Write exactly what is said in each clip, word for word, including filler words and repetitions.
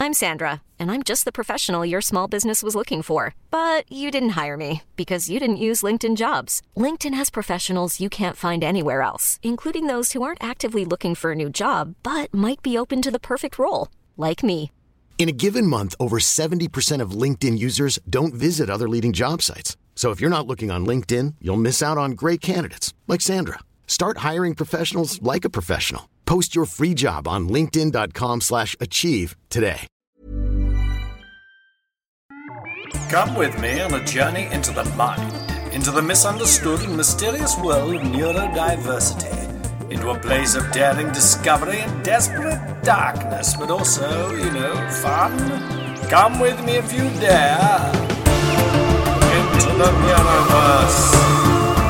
I'm Sandra, and I'm just the professional your small business was looking for. But you didn't hire me because you didn't use LinkedIn Jobs. LinkedIn has professionals you can't find anywhere else, including those who aren't actively looking for a new job, but might be open to the perfect role, like me. In a given month, over seventy percent of LinkedIn users don't visit other leading job sites. So if you're not looking on LinkedIn, you'll miss out on great candidates like Sandra. Start hiring professionals like a professional. Post your free job on linkedin.com slash achieve today. Come with me on a journey into the mind, into the misunderstood and mysterious world of neurodiversity, into a place of daring discovery and desperate darkness, but also, you know, fun. Come with me if you dare into the Neuroverse.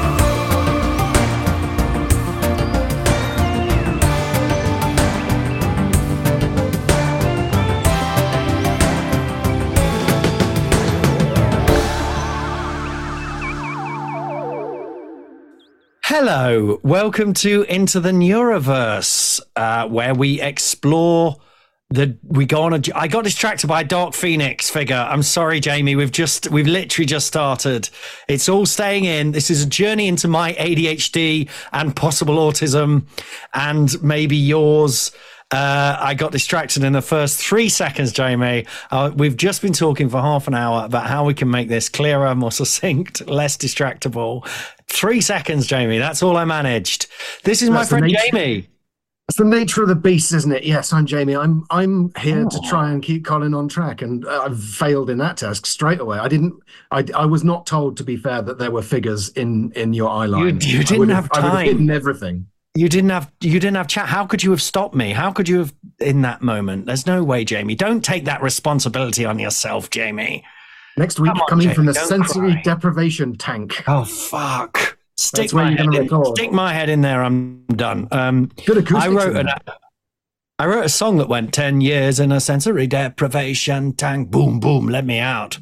Hello, welcome to Into the Neuroverse, uh, where we explore the. We go on a. I got distracted by a Dark Phoenix figure. I'm sorry, Jamie. We've just. We've literally just started. It's all staying in. This is a journey into my A D H D and possible autism, and maybe yours. Uh, I got distracted in the first three seconds, Jamie. Uh, we've just been talking for half an hour about how we can make this clearer, more succinct, less distractible. Three seconds, Jamie. That's all I managed. This is my That's friend nature, Jamie. It's the nature of the beast, isn't it? Yes, I'm Jamie. I'm I'm here Oh. to try and keep Colin on track, and I've failed in that task straight away. I didn't. I, I was not told, to be fair, that there were figures in in your eye line. You, you I didn't would have I would have time. hidden everything. You didn't have. You didn't have chat. How could you have stopped me? How could you have in that moment? There's no way, Jamie. Don't take that responsibility on yourself, Jamie. Next week, Come on, coming Jamie, from the don't sensory cry. deprivation tank. Oh fuck! Stick That's where my you're head gonna in. record. Stick my head in there. I'm done. Um, Good acoustics. I wrote in an. there. I wrote a song that went ten years in a sensory deprivation tank. Boom, boom, let me out.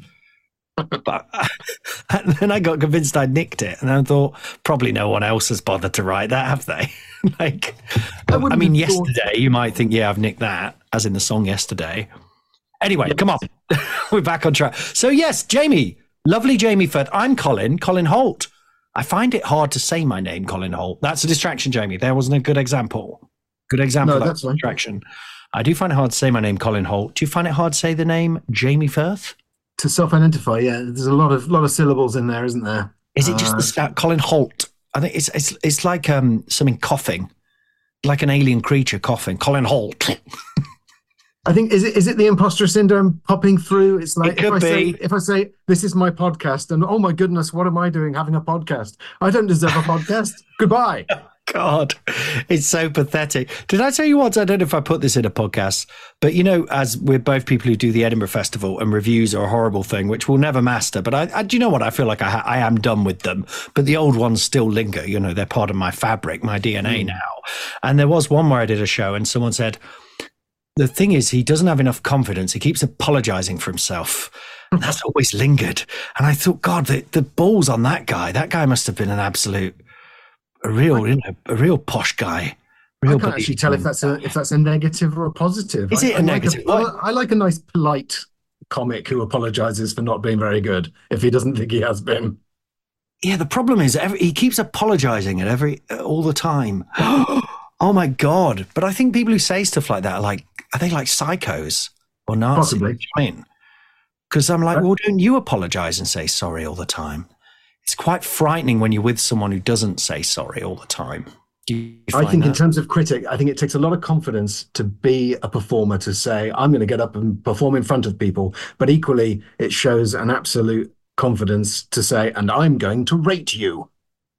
But and then I got convinced I'd nicked it, and I thought probably no one else has bothered to write that, have they? like, I I, wouldn't mean, have thought- yesterday you might think, yeah, I've nicked that, as in the song yesterday. Anyway, come on, we're back on track. So yes, Jamie, lovely Jamie Firth. I'm Colin, Colin Holt. I find it hard to say my name, Colin Holt. That's a distraction, Jamie. There wasn't a good example. Good example No, of that's that fine. distraction. I do find it hard to say my name, Colin Holt. Do you find it hard to say the name Jamie Firth? To self-identify, yeah, there's a lot of lot of syllables in there, isn't there? Is it just Uh, the scout Colin Holt? I think it's it's it's like um something coughing, like an alien creature coughing. Colin Holt. I think is it is it the imposter syndrome popping through? It's like It could if I say be. if I say this is my podcast, and oh my goodness, what am I doing having a podcast? I don't deserve a podcast. Goodbye. God, it's so pathetic. Did I tell you once? I don't know if I put this in a podcast, but you know, as we're both people who do the Edinburgh Festival, and reviews are a horrible thing, which we'll never master. But I, I do you know what? I feel like I, ha- I am done with them, but the old ones still linger. You know, they're part of my fabric, my D N A Mm. now. And there was one where I did a show, and someone said, the thing is, he doesn't have enough confidence. He keeps apologizing for himself. And that's always lingered. And I thought, God, the, the balls on that guy. That guy must have been an absolute, a real, you know, a real posh guy. Real I can't bloody- actually tell if that's a if that's a negative or a positive. Is I- it a I like negative? well, I like a nice polite comic who apologizes for not being very good if he doesn't think he has been. Yeah, the problem is every, he keeps apologizing at every all the time. Oh my God! But I think people who say stuff like that are like, are they like psychos or Nazis? Possibly. Do you know what I mean? Because I'm like, Right. well, don't you apologize and say sorry all the time? It's quite frightening when you're with someone who doesn't say sorry all the time. Do you I find think in that? terms of critic, I think it takes a lot of confidence to be a performer, to say, I'm going to get up and perform in front of people. But equally, it shows an absolute confidence to say, and I'm going to rate you.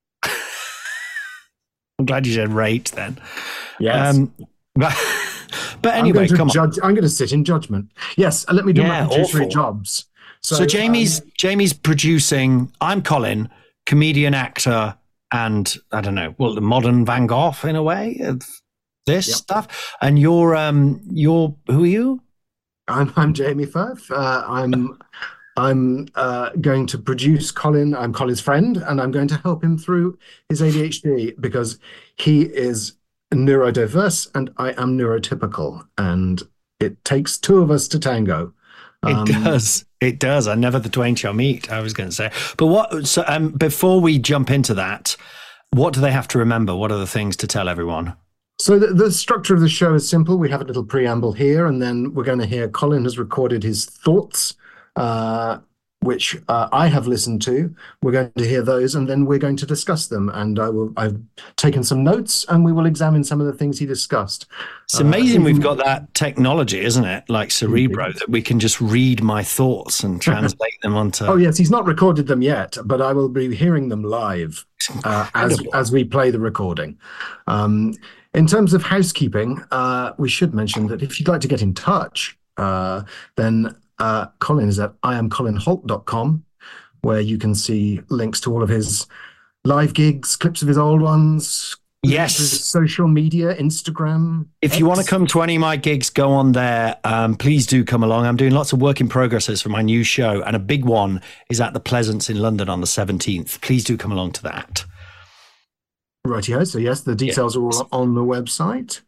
I'm glad you said rate then. Yes. Um, but, but I'm anyway, going to come on. judge, I'm going to sit in judgment. Yes, and let me do Yeah, my producery awful. jobs. So, Jamie's um, Jamie's producing. I'm Colin, comedian, actor, and I don't know, well, the modern Van Gogh in a way of this Yep. stuff. And you're um you're who are you? I'm I'm Jamie Firth. Uh, I'm I'm uh, going to produce Colin. I'm Colin's friend, and I'm going to help him through his A D H D because he is neurodiverse and I am neurotypical. And it takes two of us to tango. Um, it does. It does. I never the twain shall meet, I was going to say. But what? So um, before we jump into that, what do they have to remember? What are the things to tell everyone? So the, the structure of the show is simple. We have a little preamble here, and then we're going to hear Colin has recorded his thoughts, uh, which uh, I have listened to. We're going to hear those, and then we're going to discuss them. And I will, I've taken some notes, and we will examine some of the things he discussed. It's amazing uh, we've got that technology, isn't it? Like Cerebro, that we can just read my thoughts and translate them onto... Oh, yes, he's not recorded them yet, but I will be hearing them live uh, as, as we play the recording. Um, in terms of housekeeping, uh, we should mention that if you'd like to get in touch, uh, then... Uh, Colin is at I am colin holt dot com, where you can see links to all of his live gigs, clips of his old ones. Yes. Social media, Instagram. If X. you want to come to any of my gigs, go on there. Um, please do come along. I'm doing lots of work in progresses for my new show, and a big one is at the Pleasance in London on the seventeenth. Please do come along to that. Rightio. So yes, the details yeah. are all on the website.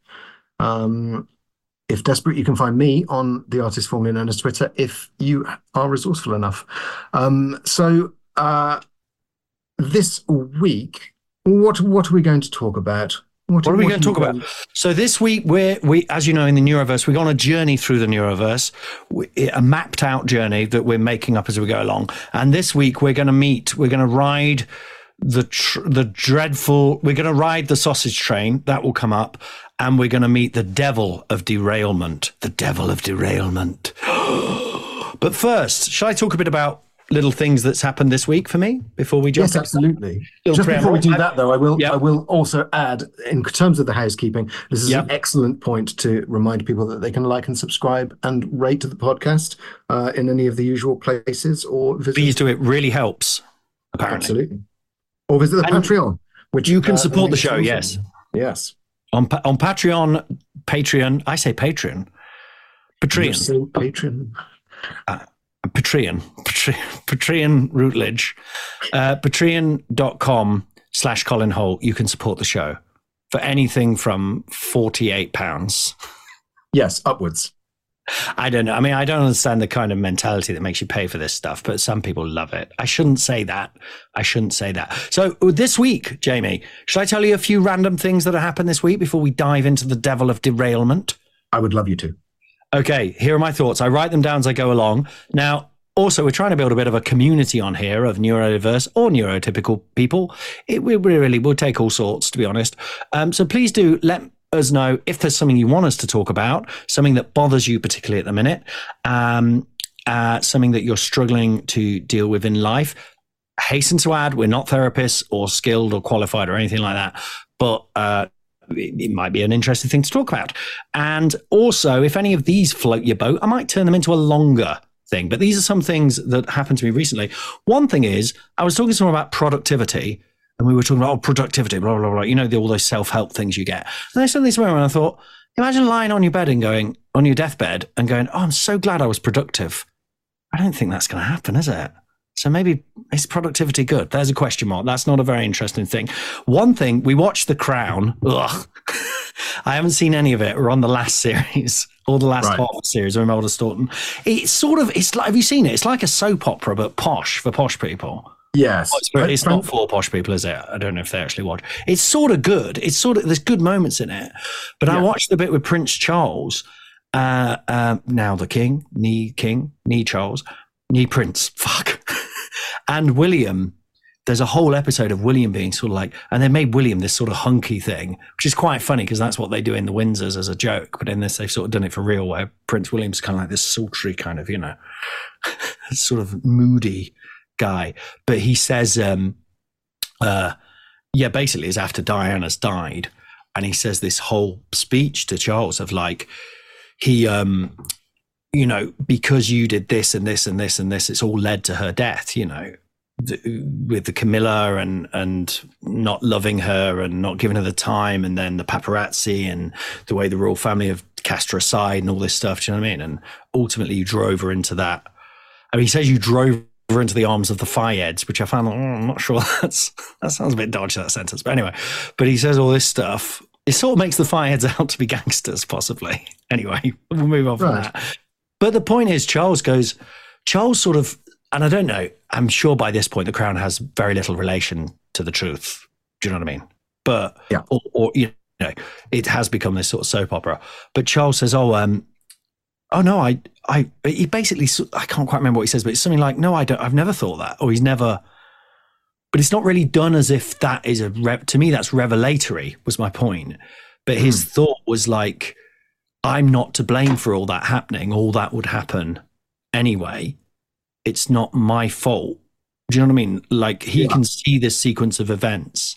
Um, If desperate, you can find me on the artist formerly known as Twitter, if you are resourceful enough. Um, so uh, this week, what what are we going to talk about? What, what are we what going to talk about? So this week, we're, we, as you know, in the Neuroverse, we go on a journey through the Neuroverse, a mapped out journey that we're making up as we go along. And this week, we're going to meet, we're going to ride the tr- the dreadful, we're going to ride the sausage train, that will come up. And we're going to meet the devil of derailment. The devil of derailment. But first, shall I talk a bit about little things that's happened this week for me before we jump? Yes, absolutely. Just before we do that, though, I will yep. I will also add, in terms of the housekeeping, this is yep. an excellent point to remind people that they can like and subscribe and rate the podcast uh, in any of the usual places. Or visit. Please do. It really helps, apparently. Absolutely. Or visit the and Patreon, which you can uh, support the show, awesome. yes. Yes. On on Patreon, Patreon, I say Patreon, Patreon, so Patreon, uh, Patreon, Patreon, Patreon Routledge, uh, Patreon.com slash Colin Holt. You can support the show for anything from forty-eight pounds. Yes, upwards. I don't know. I mean, I don't understand the kind of mentality that makes you pay for this stuff, but some people love it. I shouldn't say that. I shouldn't say that. So this week, Jamie, should I tell you a few random things that have happened this week before we dive into the devil of derailment? I would love you to. Okay, here are my thoughts. I write them down as I go along. Now, also, we're trying to build a bit of a community on here of neurodiverse or neurotypical people. It, we really, we'll take all sorts, to be honest. Um, so please do let us know if there's something you want us to talk about, something that bothers you particularly at the minute, um, uh, something that you're struggling to deal with in life. Hasten to add, we're not therapists or skilled or qualified or anything like that, but uh, it, it might be an interesting thing to talk about. And also, if any of these float your boat, I might turn them into a longer thing. But these are some things that happened to me recently. One thing is, I was talking to someone about productivity, and we were talking about oh, productivity, blah, blah, blah. You know, the, all those self-help things you get. And I suddenly remember, and I thought, imagine lying on your bed and going, on your deathbed and going, oh, I'm so glad I was productive. I don't think that's going to happen, is it? So maybe, is productivity good? There's a question mark. That's not a very interesting thing. One thing, we watched The Crown. Ugh. I haven't seen any of it. We're on the last series, or the last right. half series of Imelda Staunton. It's sort of, it's like, have you seen it? It's like a soap opera, but posh, for posh people. Yes. Oh, it's it's not for posh people, is it? I don't know if they actually watch. It's sort of good. It's sort of, there's good moments in it. But yeah. I watched the bit with Prince Charles, uh, uh, now the king, knee king, knee Charles, knee Prince, fuck. And William, there's a whole episode of William being sort of like, and they made William this sort of hunky thing, which is quite funny because that's what they do in the Windsors as a joke. But in this, they've sort of done it for real, where Prince William's kind of like this sultry kind of, you know, sort of moody guy. But he says, um, uh, yeah, basically it's after Diana's died. And he says this whole speech to Charles of like, he, um, you know, because you did this and this and this and this, it's all led to her death, you know, the, with the Camilla and, and not loving her and not giving her the time. And then the paparazzi and the way the royal family have cast her aside and all this stuff. Do you know what I mean? And ultimately you drove her into that. I mean, he says you drove her into the arms of the Fayeds, which I found, oh, I'm not sure that's, that sounds a bit dodgy, that sentence. But anyway, but he says all this stuff. it sort of makes the Fireheads out to be gangsters, possibly. Anyway, we'll move on from Right. that. But the point is, Charles goes, Charles sort of, and I don't know, I'm sure by this point the Crown has very little relation to the truth. Do you know what I mean? But, Yeah. or, or you know, it has become this sort of soap opera. But Charles says, oh, um, oh no, I, I, he basically, I can't quite remember what he says, but it's something like, no, I don't, I've never thought that, or he's never, but it's not really done as if that is a, re- to me, that's revelatory, was my point. But his thought was like, I'm not to blame for all that happening. All that would happen anyway. It's not my fault. Do you know what I mean? Like, he Yeah. can see this sequence of events.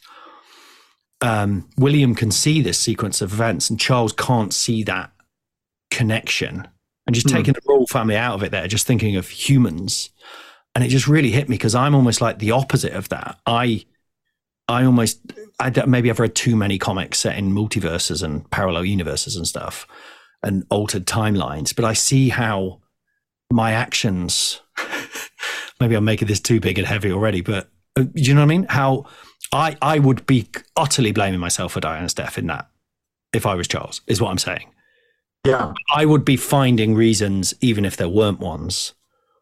Um, William can see this sequence of events, and Charles can't see that connection. And just Hmm. taking the royal family out of it there, just thinking of humans. And it just really hit me because I'm almost like the opposite of that. I, I almost, I don't- maybe I've read too many comics set in multiverses and parallel universes and stuff and altered timelines, but I see how my actions, maybe I'm making this too big and heavy already, but uh, do you know what I mean? How I, I would be utterly blaming myself for Diana's death in that, if I was Charles, is what I'm saying. Yeah. I would be finding reasons, even if there weren't ones,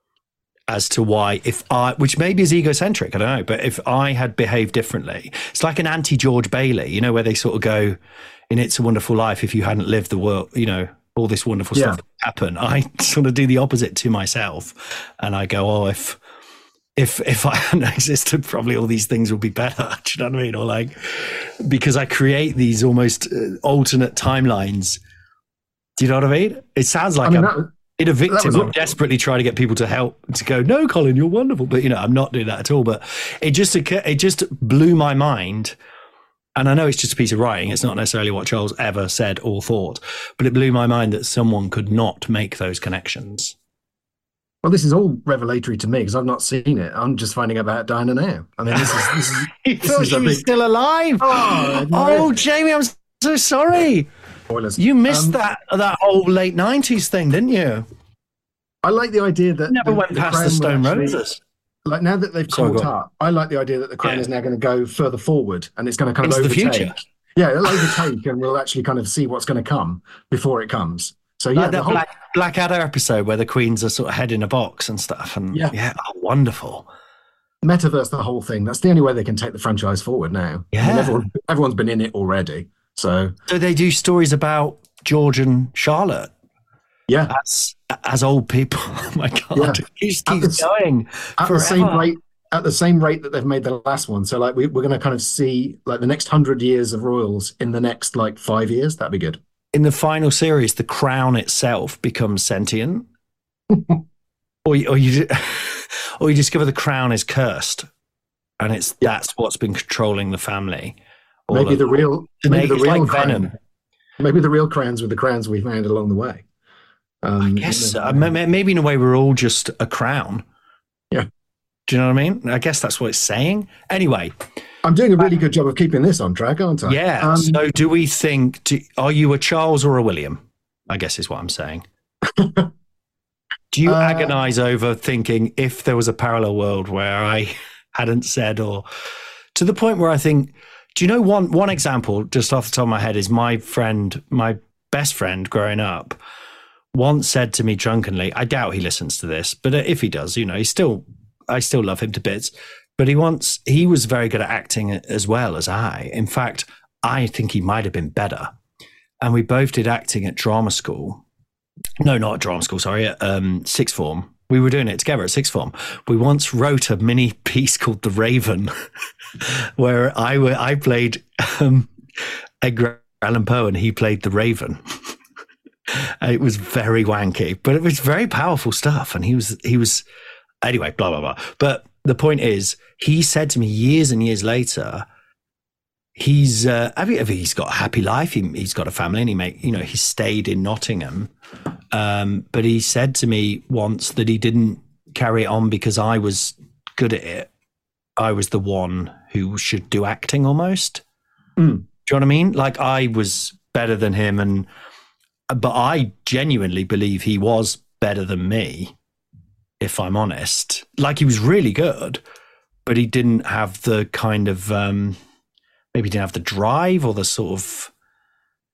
as to why, if I, which maybe is egocentric, I don't know, but if I had behaved differently, it's like an anti-George Bailey, you know, where they sort of go, in It's a Wonderful Life, if you hadn't lived the world, you know, all this wonderful Yeah. stuff that happened, I sort of do the opposite to myself. And I go, oh, if, if, if I hadn't existed, probably all these things would be better. Do you know what I mean? Or like, because I create these almost uh, alternate timelines. Do you know what I mean? It sounds like I mean, I'm that, in a that victim. was I'm all- desperately trying to get people to help, to go, no, Colin, you're wonderful. But, you know, I'm not doing that at all. But it just, occur- it just blew my mind. And I know it's just a piece of writing. It's not necessarily what Charles ever said or thought, but it blew my mind that someone could not make those connections. well, this is all revelatory to me because I've not seen it. I'm just finding out about Diana now. I mean, this is this is, You this thought is she a was big still alive. Oh, Oh, no. Jamie, I'm so sorry. spoilers. You missed Um, that that whole late nineties thing, didn't you? I like the idea that Never the- went the past Crown the will Stone actually- Roses. Like now that they've Sorry, caught go on. up, I like the idea that the Crown Yeah. is now going to go further forward and it's going to kind Into of the overtake. future. Yeah, it'll overtake, and we'll actually kind of see what's going to come before it comes. So yeah, Like the that whole, Black Blackadder episode where the queens are sort of head in a box and stuff. And yeah, Yeah. oh, wonderful. metaverse, the whole thing. That's the only way they can take the franchise forward now. I mean, Yeah. everyone, everyone's been in it already. So So they do stories about George and Charlotte yeah, as as old people. Oh my god, Yeah. it just At keeps the- going at forever. the same rate. At the same rate that they've made the last one. So like we, we're going to kind of see like the next hundred years of royals in the next like five years. That'd be good. In the final series, the crown itself becomes sentient, or you, or you or you discover the crown is cursed, and it's that's what's been controlling the family. Or Maybe the real, maybe the it's real like crown, Venom. maybe the real crowns with the crowns we found along the way. Um, I guess uh, ma- ma- maybe in a way we're all just a crown. Yeah. Do you know what I mean? I guess that's what it's saying. Anyway, I'm doing a really good job of keeping this on track, aren't I? yeah. Um, so do we think, do, are you a Charles or a William? I guess is what I'm saying. Do you Uh, agonize over thinking if there was a parallel world where I hadn't said, or to the point where I think, do you know one, one example just off the top of my head is my friend, my best friend growing up once said to me drunkenly, I doubt he listens to this, but if he does, you know, he's still, I still love him to bits. But he once, he was very good at acting as well as I. In fact, I think he might have been better. And we both did acting at drama school. No, not at drama school, sorry, at um, sixth form. We were doing it together at sixth form. We once wrote a mini piece called The Raven, where I were, I played um, Edgar Allan Poe and he played the Raven. It was very wanky, but it was very powerful stuff. And he was, he was, anyway, blah, blah, blah. But the point is, he said to me years and years later, he's, uh, I mean, he's got a happy life. He, he's got a family and he make, you know, he stayed in Nottingham. Um, but he said to me once that he didn't carry it on because I was good at it. I was the one who should do acting almost. Mm. Do you know what I mean? Like I was better than him, and but I genuinely believe he was better than me, if I'm honest. Like he was really good, but he didn't have the kind of um, maybe he didn't have the drive or the sort of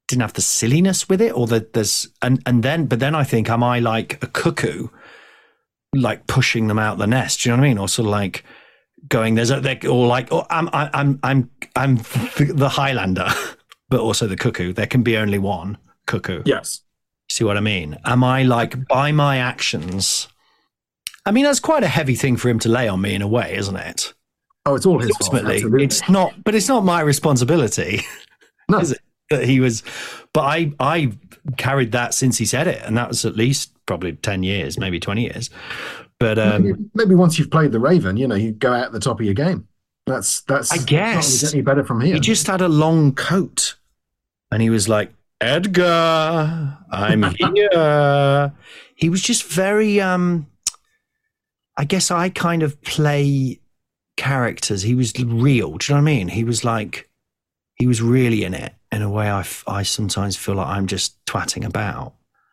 didn't have the silliness with it, or that there's and and then but then I think, am I like a cuckoo, like pushing them out the nest? Do you know what I mean? Or sort of like going there's a they or like or I'm I'm I'm I'm the Highlander, but also the cuckoo. There can be only one cuckoo. Yes. See what I mean? Am I like by my actions? I mean, that's quite a heavy thing for him to lay on me in a way, isn't it? Oh, it's all his Ultimately, fault. it's not, but it's not my responsibility. No. Is it? That he was, but I I carried that since he said it, and that was at least probably ten years, maybe twenty years. But um, maybe, maybe once you've played the Raven, you know, you go out at the top of your game. That's that's. I guess not any better from here. He just had a long coat, and he was like, Edgar, I'm here. He was just very. Um, I guess I kind of play characters. He was real. Do you know what I mean? He was like, he was really in it. In a way, I, f- I sometimes feel like I'm just twatting about.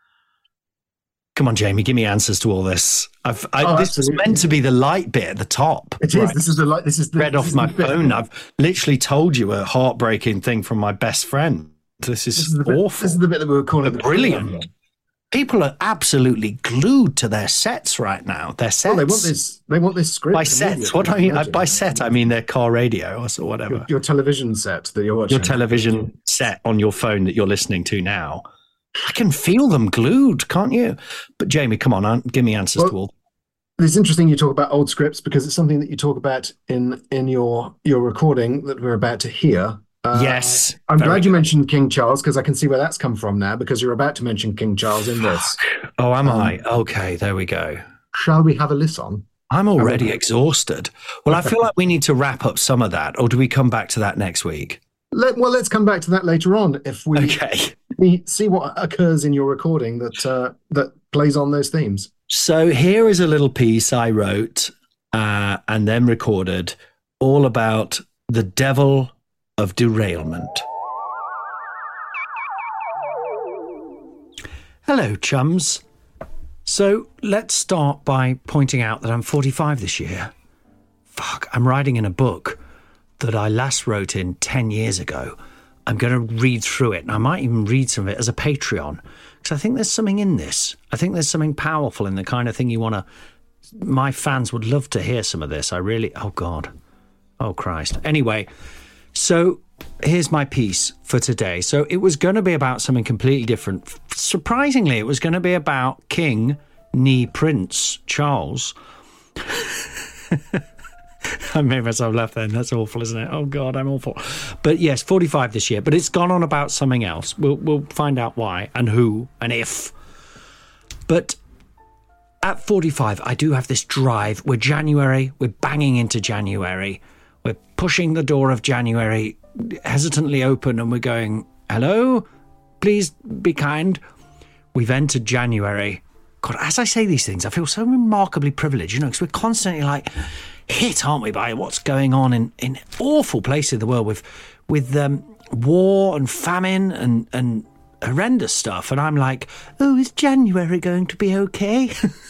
Come on, Jamie, give me answers to all this. I've, I, oh, this is meant to be the light bit at the top. It right? is. This is the light. This is the, read this off is my the bit. phone. I've literally told you a heartbreaking thing from my best friend. This is, This is the bit, awful. This is the bit that we were calling But the brilliant. People are absolutely glued to their sets right now. Their sets. Well, they want this. They want this script. By sets, what do I mean? By set, I mean their car radio or so whatever. Your, your television set that you're watching. Your television set on your phone that you're listening to now. I can feel them glued, can't you? But Jamie, come on, give me answers well, to all. It's interesting you talk about old scripts because it's something that you talk about in in your your recording that we're about to hear. Uh, yes. I'm glad good. you mentioned King Charles because I can see where that's come from now because you're about to mention King Charles in this. Oh, am um, I? Okay, there we go. Shall we have a listen? I'm already exhausted. Well, I feel like we need to wrap up some of that, or do we come back to that next week? Let, well, let's come back to that later on if we, okay. we see what occurs in your recording that uh, that plays on those themes. So here is a little piece I wrote uh, and then recorded all about the devil of derailment. Hello, chums. So let's start by pointing out that I'm forty-five this year. Fuck, I'm writing in a book that I last wrote in ten years ago. I'm going to read through it, and I might even read some of it as a Patreon, because I think there's something in this. I think there's something powerful in the kind of thing you want to... My fans would love to hear some of this. I really... Oh, God. Oh, Christ. Anyway, so here's my piece for today. So it was going to be about something completely different. Surprisingly, it was going to be about King, nee Prince Charles. I made myself laugh then. That's awful, isn't it? Oh, God, I'm awful. But yes, forty-five this year. But it's gone on about something else. We'll, we'll find out why and who and if. But at forty-five, I do have this drive. We're January. We're banging into January. We're pushing the door of January hesitantly open and we're going, hello? Please be kind. We've entered January. God, as I say these things, I feel so remarkably privileged, you know, because we're constantly like... hit, aren't we, by what's going on in, in awful places in the world with with um, war and famine and, and horrendous stuff. And I'm like, oh, is January going to be okay?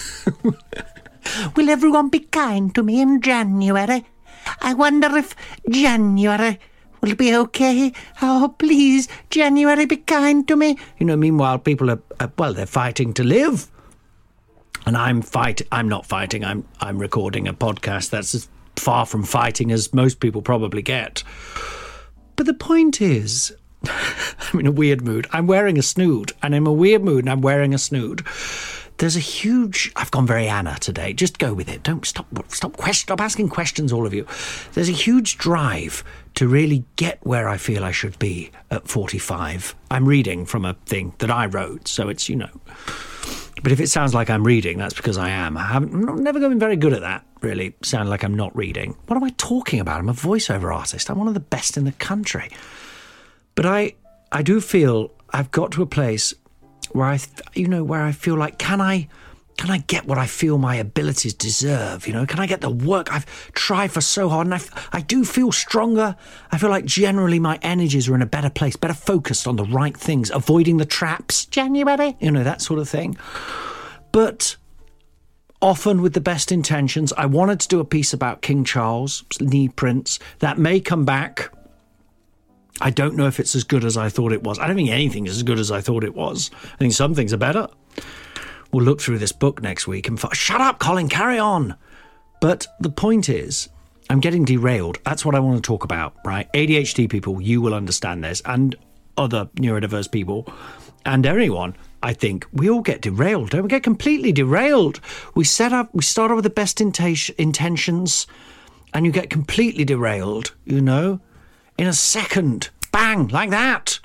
Will everyone be kind to me in January? I wonder if January will be okay. Oh, please, January, be kind to me. You know, meanwhile, people are, are well, they're fighting to live. And I'm fight. I'm not fighting. I'm I'm recording a podcast that's as far from fighting as most people probably get. But the point is, I'm in a weird mood. I'm wearing a snood, and I'm in a weird mood, and I'm wearing a snood. There's a huge. I've gone very Anna today. Just go with it. Don't stop. Stop. Question. Stop asking questions, all of you. There's a huge drive to really get where I feel I should be at forty-five. I'm reading from a thing that I wrote, so it's, you know. But if it sounds like I'm reading, that's because I am. I haven't, I'm never been very good at that, really. Sound like I'm not reading. What am I talking about? I'm a voiceover artist. I'm one of the best in the country. But I, I do feel I've got to a place where I, you know, where I feel like, can I, can I get what I feel my abilities deserve? You know, can I get the work I've tried for so hard? And I, I do feel stronger. I feel like generally my energies are in a better place, better focused on the right things, avoiding the traps. January, you know, that sort of thing. But often with the best intentions, I wanted to do a piece about King Charles, nee Prince. That may come back. I don't know if it's as good as I thought it was. I don't think anything is as good as I thought it was. I think some things are better. We'll look through this book next week and f- shut up, Colin, carry on. But the point is, I'm getting derailed. That's what I want to talk about, right? A D H D people, you will understand this, and other neurodiverse people, and anyone. I think we all get derailed, don't we? Get completely derailed. We set up, we start off with the best inta- intentions, and you get completely derailed, you know, in a second. Bang, like that.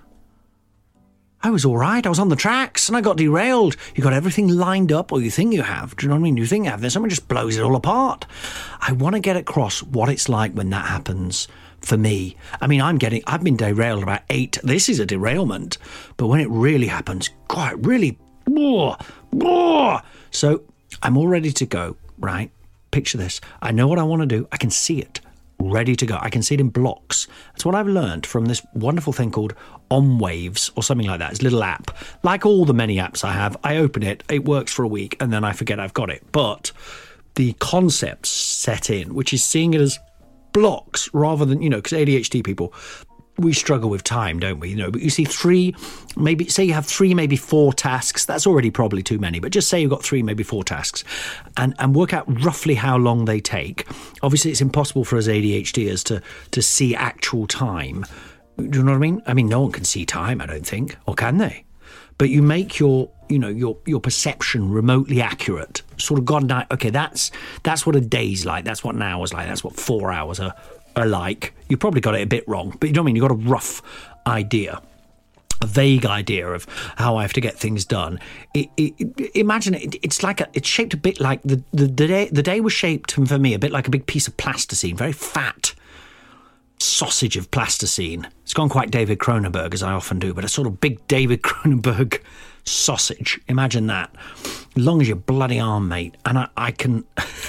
I was all right. I was on the tracks and I got derailed. You got everything lined up, or you think you have. Do you know what I mean? You think you have. Then someone just blows it all apart. I want to get across what it's like when that happens for me. I mean, I'm getting, I've been derailed about eight. This is a derailment. But when it really happens, God, it really, oh, oh. So I'm all ready to go, right? Picture this. I know what I want to do. I can see it. Ready to go. I can see it in blocks. That's what I've learned from this wonderful thing called OnWaves or something like that. It's a little app. Like all the many apps I have, I open it, it works for a week, and then I forget I've got it. But the concepts set in, which is seeing it as blocks rather than, you know, because A D H D people, we struggle with time, don't we? You know, but you see three, maybe say you have three, maybe four tasks. That's already probably too many, but just say you've got three, maybe four tasks, and, and work out roughly how long they take. Obviously, it's impossible for us ADHDers to to see actual time. Do you know what I mean? I mean, no one can see time, I don't think, or can they? But you make your, you know, your your perception remotely accurate. Sort of God night. Okay, that's that's what a day's like. That's what an hour's like. That's what four hours are. Are like. You probably got it a bit wrong, but you know what I mean? You got a rough idea, a vague idea of how I have to get things done. It, it, imagine it, it's like a, it's shaped a bit like the, the, the day the day was shaped for me a bit like a big piece of plasticine, very fat sausage of plasticine. It's gone quite David Cronenberg, as I often do, but a sort of big David Cronenberg sausage. Imagine that. As long as your bloody arm, mate. And I, I can...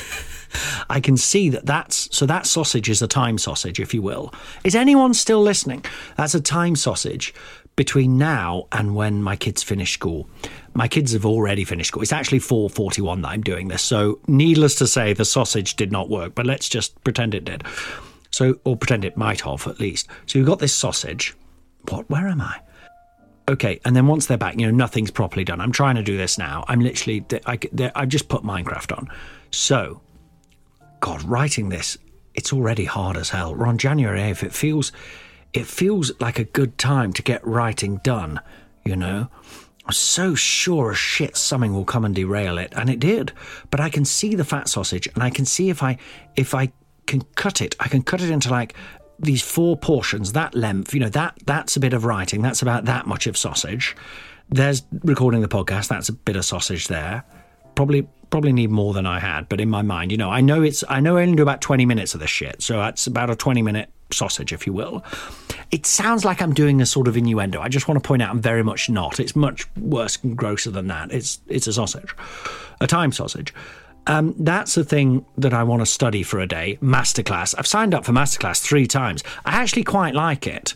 I can see that that's, so that sausage is a time sausage, if you will. Is anyone still listening? That's a time sausage between now and when my kids finish school. My kids have already finished school. It's actually four forty-one that I'm doing this. So needless to say, the sausage did not work, but let's just pretend it did. So, or pretend it might have at least. So you've got this sausage. What, where am I? Okay, and then once they're back, you know, nothing's properly done. I'm trying to do this now. I'm literally, I, I've just put Minecraft on. So, God, writing this, it's already hard as hell. We're on January eighth. It feels, it feels like a good time to get writing done, you know? I'm so sure as shit something will come and derail it, and it did. But I can see the fat sausage, and I can see if I, if I can cut it, I can cut it into like these four portions, that length, you know, that that's a bit of writing. That's about that much of sausage. There's recording the podcast. That's a bit of sausage there. Probably probably need more than I had, but in my mind, you know, I know it's, I know I only do about twenty minutes of this shit, so that's about a twenty minute sausage, if you will. It sounds like I'm doing a sort of innuendo. I just want to point out I'm very much not. It's much worse and grosser than that. It's it's a sausage, a time sausage. Um, that's a thing that I want to study for a day, masterclass. I've signed up for masterclass three times. I actually quite like it.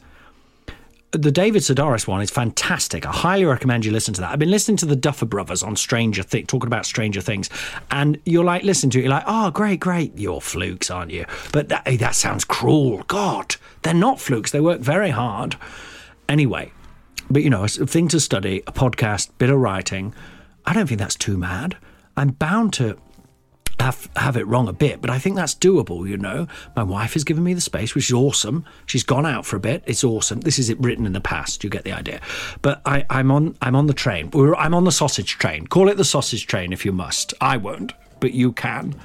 The David Sedaris one is fantastic. I highly recommend you listen to that. I've been listening to the Duffer Brothers on Stranger Things, talking about Stranger Things, and you're like, listen to it, you're like, oh, great, great. You're flukes, aren't you? But that, hey, that sounds cruel. God, they're not flukes. They work very hard. Anyway, but you know, a thing to study, a podcast, bit of writing. I don't think that's too mad. I'm bound to Have, have it wrong a bit, but I think that's doable, you know. My wife has given me the space, which is awesome. She's gone out for a bit. It's awesome. This is it written in the past. You get the idea. But I, I'm on I'm on the train. We're, I'm on the sausage train. Call it the sausage train if you must. I won't, but you can.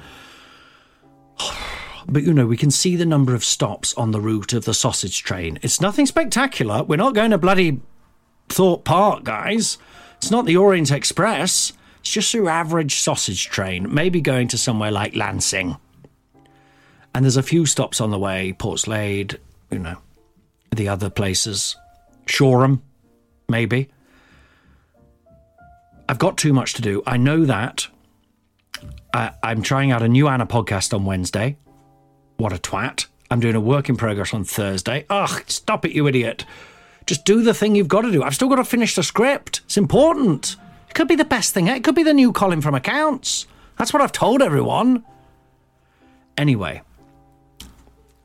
But, you know, we can see the number of stops on the route of the sausage train. It's nothing spectacular. We're not going to bloody Thorpe Park, guys. It's not the Orient Express. It's just your average sausage train, maybe going to somewhere like Lansing. And there's a few stops on the way, Portslade, you know, the other places. Shoreham, maybe. I've got too much to do. I know that. I, I'm trying out a new Anna podcast on Wednesday. What a twat. I'm doing a work in progress on Thursday. Ugh, stop it, you idiot. Just do the thing you've got to do. I've still got to finish the script. It's important. It could be the best thing. It could be the new Colin from accounts. That's what I've told everyone. Anyway,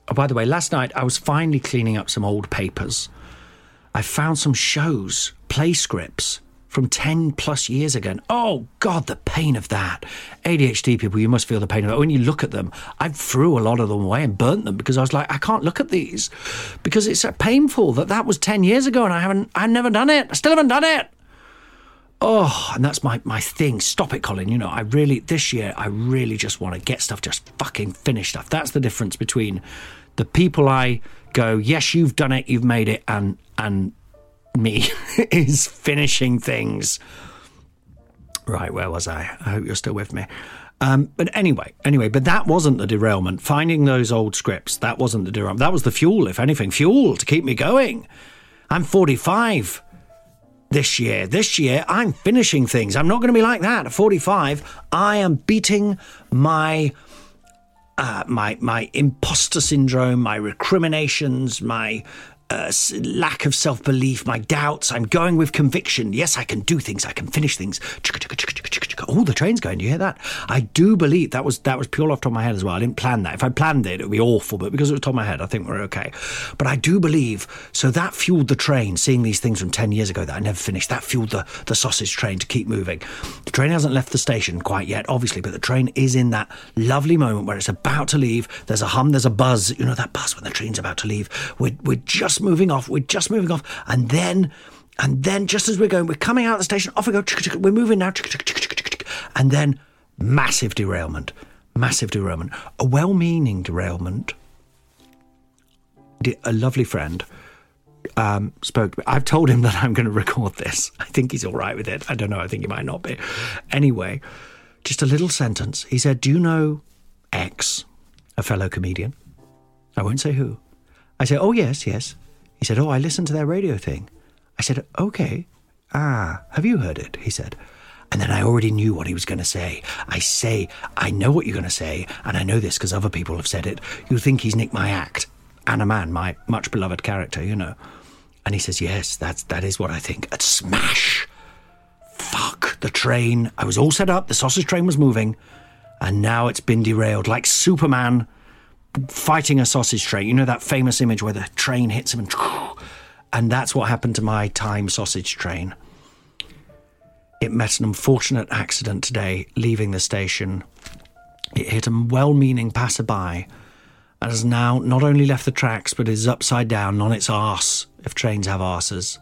Oh, by the way, last night I was finally cleaning up some old papers. I found some shows, play scripts from ten plus years ago. And oh, God, the pain of that. A D H D people, you must feel the pain of it. When you look at them, I threw a lot of them away and burnt them because I was like, I can't look at these because it's painful that that was ten years ago and I haven't, I've never done it. I still haven't done it. Oh, and that's my, my thing. Stop it, Colin. You know, I really, this year, I really just want to get stuff, just fucking finish stuff. That's the difference between the people I go, yes, you've done it, you've made it, and and me is finishing things. Right, where was I? I hope you're still with me. Um, but anyway, anyway, but that wasn't the derailment. Finding those old scripts, that wasn't the derailment. That was the fuel, if anything, fuel to keep me going. I'm forty-five this year. This year, I'm finishing things. I'm not going to be like that. At forty-five, I am beating my... Uh, my my imposter syndrome, my recriminations, my uh, lack of self-belief, my doubts. I'm going with conviction. Yes, I can do things. I can finish things. Oh, the train's going. Do you hear that? I do believe that was that was pure off the top of my head as well. I didn't plan that. If I planned it, it would be awful. But because it was top of my head, I think we're okay. But I do believe, so that fueled the train, seeing these things from ten years ago that I never finished. That fueled the, the sausage train to keep moving. The train hasn't left the station quite yet, obviously, but the train is in that lovely moment where it's about to leave. There's a hum, there's a buzz. You know that buzz when the train's about to leave. We're, we're just moving off. We're just moving off. And then... And then, just as we're going, we're coming out of the station, off we go, we're moving now, and then massive derailment, massive derailment. A well-meaning derailment. A lovely friend um, spoke to me. I've told him that I'm going to record this. I think he's all right with it. I don't know, I think he might not be. Anyway, just a little sentence. He said, do you know X, a fellow comedian? I won't say who. I said, oh, yes, yes. He said, oh, I listened to their radio thing. I said, okay. Ah, have you heard it? He said. And then I already knew what he was going to say. I say, I know what you're going to say, and I know this because other people have said it. You think he's nicked my act. Anna Mann, my much beloved character, you know. And he says, yes, that's, that is what I think. A smash. Fuck, the train. I was all set up. The sausage train was moving. And now it's been derailed like Superman fighting a sausage train. You know that famous image where the train hits him and... And that's what happened to my time sausage train. It met an unfortunate accident today, leaving the station. It hit a well-meaning passerby and has now not only left the tracks, but is upside down on its arse, if trains have arses.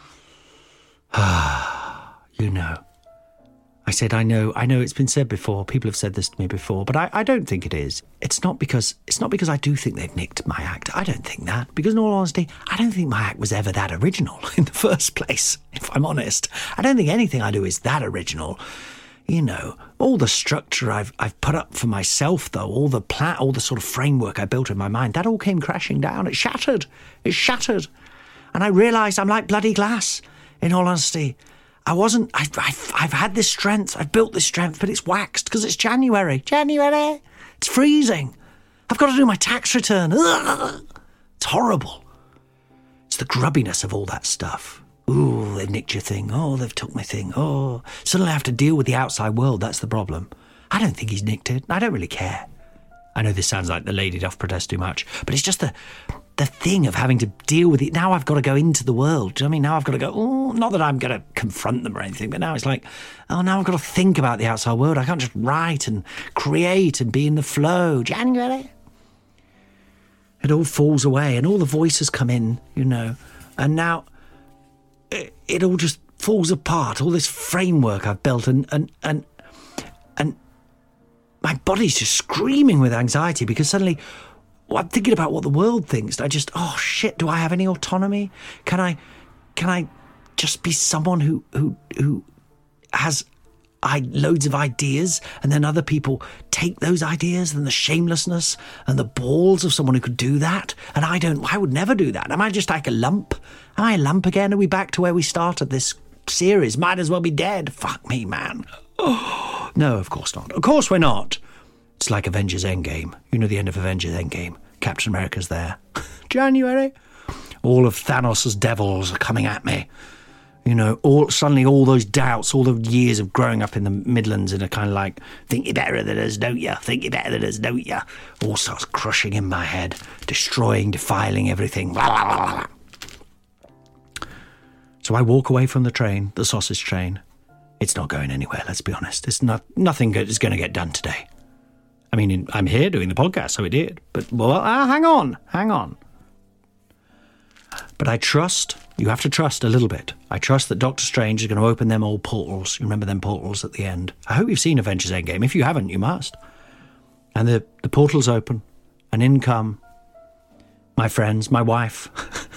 You know. I said, I know, I know it's been said before. People have said this to me before, but I, I don't think it is. It's not because it's not because I do think they've nicked my act. I don't think that. Because in all honesty, I don't think my act was ever that original in the first place, if I'm honest. I don't think anything I do is that original. You know, all the structure I've I've put up for myself, though, all the pla- all the sort of framework I built in my mind, that all came crashing down. It shattered. It shattered. And I realised I'm like bloody glass, in all honesty. I wasn't, I've, I've, I've had this strength, I've built this strength, but it's waxed because it's January. January! It's freezing. I've got to do my tax return. Ugh. It's horrible. It's the grubbiness of all that stuff. Ooh, they've nicked your thing. Oh, they've took my thing. Oh, suddenly I have to deal with the outside world. That's the problem. I don't think he's nicked it. I don't really care. I know this sounds like the lady doth protest too much, but it's just the... the thing of having to deal with it. Now I've got to go into the world. Do you know what I mean? Now I've got to go, oh, not that I'm going to confront them or anything, but now it's like, oh, now I've got to think about the outside world. I can't just write and create and be in the flow. January. It all falls away and all the voices come in, you know, and now it, it all just falls apart. All this framework I've built and, and, and, and my body's just screaming with anxiety because suddenly... Well, I'm thinking about what the world thinks. I just, oh shit, do I have any autonomy? Can I, can I just be someone who, who, who has I, loads of ideas and then other people take those ideas and the shamelessness and the balls of someone who could do that? And I don't, I would never do that. Am I just like a lump? Am I a lump again? Are we back to where we started this series? Might as well be dead. Fuck me, man. Oh, no, of course not. Of course we're not. It's like Avengers Endgame. You know the end of Avengers Endgame. Captain America's there. January. All of Thanos' devils are coming at me. You know, all suddenly all those doubts, all the years of growing up in the Midlands and a kind of like, think you're better than us, don't you? Think you're better than us, don't you? All starts crushing in my head, destroying, defiling everything. Blah, blah, blah, blah. So I walk away from the train, the sausage train. It's not going anywhere, let's be honest. It's not, nothing good is going to get done today. I mean, I'm here doing the podcast, so it did. But, well, uh, hang on, hang on. But I trust, you have to trust a little bit. I trust that Doctor Strange is going to open them old portals. You remember them portals at the end? I hope you've seen Avengers Endgame. If you haven't, you must. And the, the portals open, and in come my friends, my wife.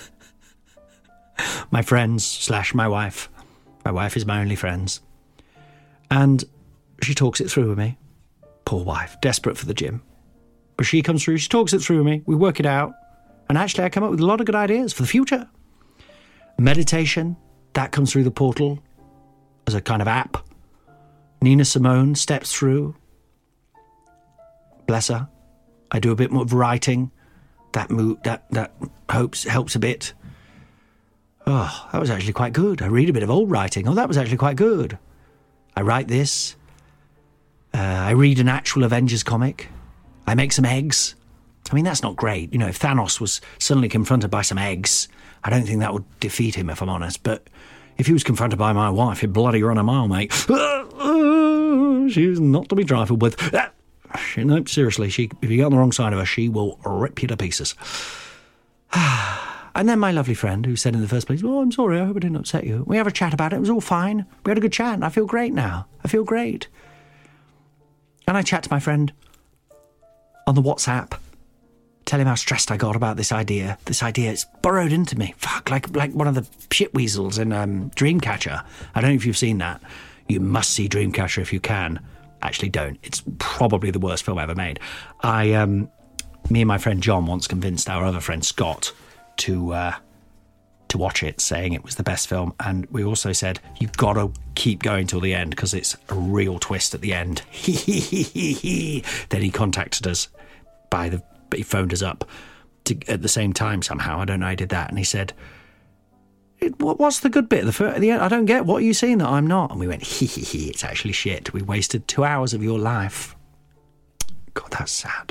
My friends slash my wife. My wife is my only friends. And she talks it through with me. Poor wife, desperate for the gym. But she comes through, she talks it through with me. We work it out. And actually, I come up with a lot of good ideas for the future. Meditation, that comes through the portal as a kind of app. Nina Simone steps through. Bless her. I do a bit more of writing. That mo- that that hopes helps a bit. Oh, that was actually quite good. I read a bit of old writing. Oh, that was actually quite good. I write this. Uh, I read an actual Avengers comic. I make some eggs. I mean, that's not great. You know, if Thanos was suddenly confronted by some eggs, I don't think that would defeat him, if I'm honest. But if he was confronted by my wife, he'd bloody run a mile, mate. She's not to be trifled with. She, no, seriously, she, if you get on the wrong side of her, she will rip you to pieces. And then my lovely friend, who said in the first place, oh, I'm sorry, I hope I didn't upset you. We have a chat about it. It was all fine. We had a good chat, and I feel great now. I feel great. And I chat to my friend on the WhatsApp. Tell him how stressed I got about this idea. This idea, it's burrowed into me. Fuck, like like one of the shit weasels in um, Dreamcatcher. I don't know if you've seen that. You must see Dreamcatcher if you can. Actually, don't. It's probably the worst film ever made. I, um, me and my friend John once convinced our other friend Scott to uh, to watch it, saying it was the best film. And we also said, you've got to keep going till the end because it's a real twist at the end. Then he contacted us by the... But he phoned us up to, at the same time somehow. I don't know how he did that. And he said, what, what's the good bit? The, first, the I don't get. What are you seeing that I'm not? And we went, hee hee hee, it's actually shit. We wasted two hours of your life. God, that's sad.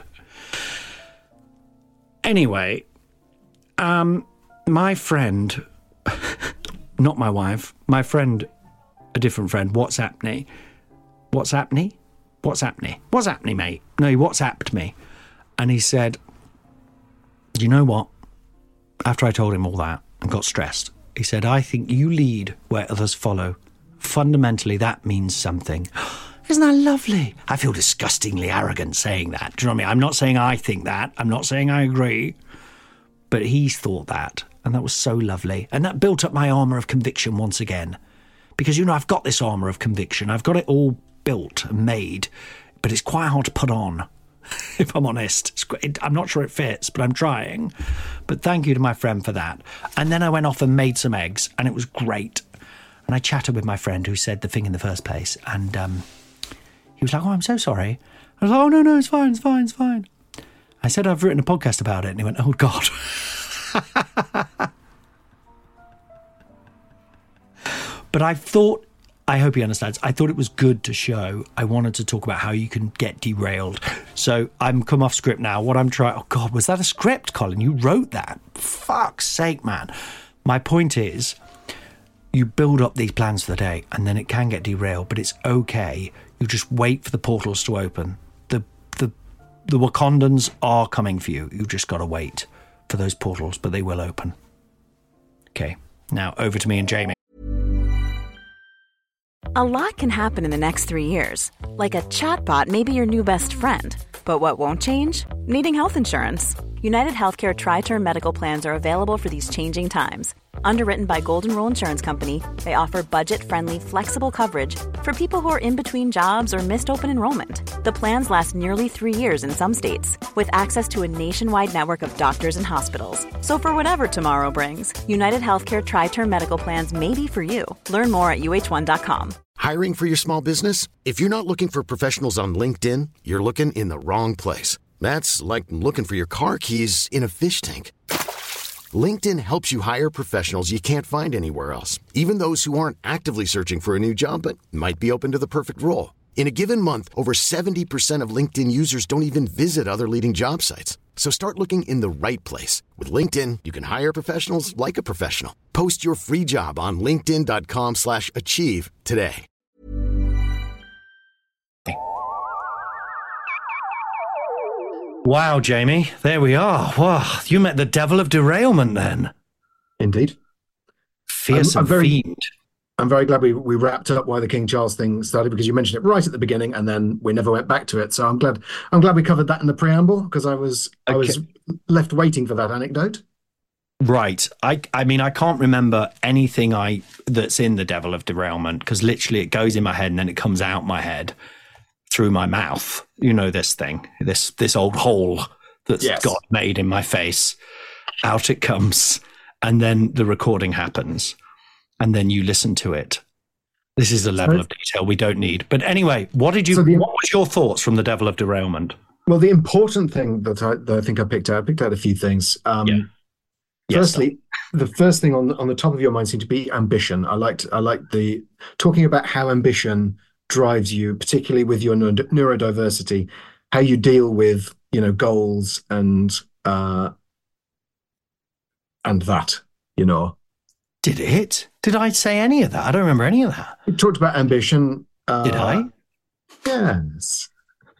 Anyway, um, my friend, not my wife, my friend, a different friend, WhatsApped me. WhatsApped me? WhatsApped me? WhatsApped me, mate. No, he WhatsApped me. And he said, do you know what? After I told him all that and got stressed, he said, I think you lead where others follow. Fundamentally, that means something. Isn't that lovely? I feel disgustingly arrogant saying that. Do you know what I mean? I'm not saying I think that. I'm not saying I agree. But he's thought that. And that was so lovely. And that built up my armour of conviction once again. Because, you know, I've got this armour of conviction. I've got it all built and made. But it's quite hard to put on. If I'm honest. It, I'm not sure it fits, but I'm trying. But thank you to my friend for that. And then I went off and made some eggs, and it was great. And I chatted with my friend who said the thing in the first place, and um, he was like, oh, I'm so sorry. I was like, oh, no, no, it's fine, it's fine, it's fine. I said, I've written a podcast about it, and he went, oh, God. But I thought, I hope he understands, I thought it was good to show. I wanted to talk about how you can get derailed. So I'm come off script now. What I'm trying... Oh, God, was that a script, Colin? You wrote that? Fuck's sake, man. My point is, you build up these plans for the day, and then it can get derailed, but it's okay. You just wait for the portals to open. The, the, the Wakandans are coming for you. You've just got to wait for those portals, but they will open. Okay, now over to me and Jamie. A lot can happen in the next three years. Like a chatbot may be your new best friend. But what won't change? Needing health insurance. United Healthcare Tri-Term Medical Plans are available for these changing times. Underwritten by Golden Rule Insurance Company, they offer budget-friendly, flexible coverage for people who are in between jobs or missed open enrollment. The plans last nearly three years in some states, with access to a nationwide network of doctors and hospitals. So for whatever tomorrow brings, United Healthcare Tri-Term Medical Plans may be for you. Learn more at U H one dot com. Hiring for your small business? If you're not looking for professionals on LinkedIn, you're looking in the wrong place. That's like looking for your car keys in a fish tank. LinkedIn helps you hire professionals you can't find anywhere else, even those who aren't actively searching for a new job but might be open to the perfect role. In a given month, over seventy percent of LinkedIn users don't even visit other leading job sites. So start looking in the right place. With LinkedIn, you can hire professionals like a professional. Post your free job on linkedin.com slash achieve today. Wow, Jamie, there we are. Wow, you met the devil of derailment then. Indeed. Fearsome I'm, I'm very, fiend. I'm very glad we, we wrapped up why the King Charles thing started, because you mentioned it right at the beginning and then we never went back to it. So I'm glad I'm glad we covered that in the preamble, because I was okay. I was left waiting for that anecdote. Right. I I mean, I can't remember anything I that's in the devil of derailment, because literally it goes in my head and then it comes out my head through my mouth. You know, this thing, this this old hole that's yes. God made in my face. Out it comes, and then the recording happens, and then you listen to it. This is a level so, of detail we don't need. But anyway, what did you? So the, what was your thoughts from the devil of derailment? Well, the important thing that I, that I think I picked out, I picked out a few things. Um, yeah. Firstly, yes. the first thing on on the top of your mind seemed to be ambition. I liked I liked the talking about how ambition drives you, particularly with your neurodiversity, how you deal with, you know, goals and uh, and that, you know. Did it? Did I say any of that? I don't remember any of that. You talked about ambition. Uh, Did I? Yes.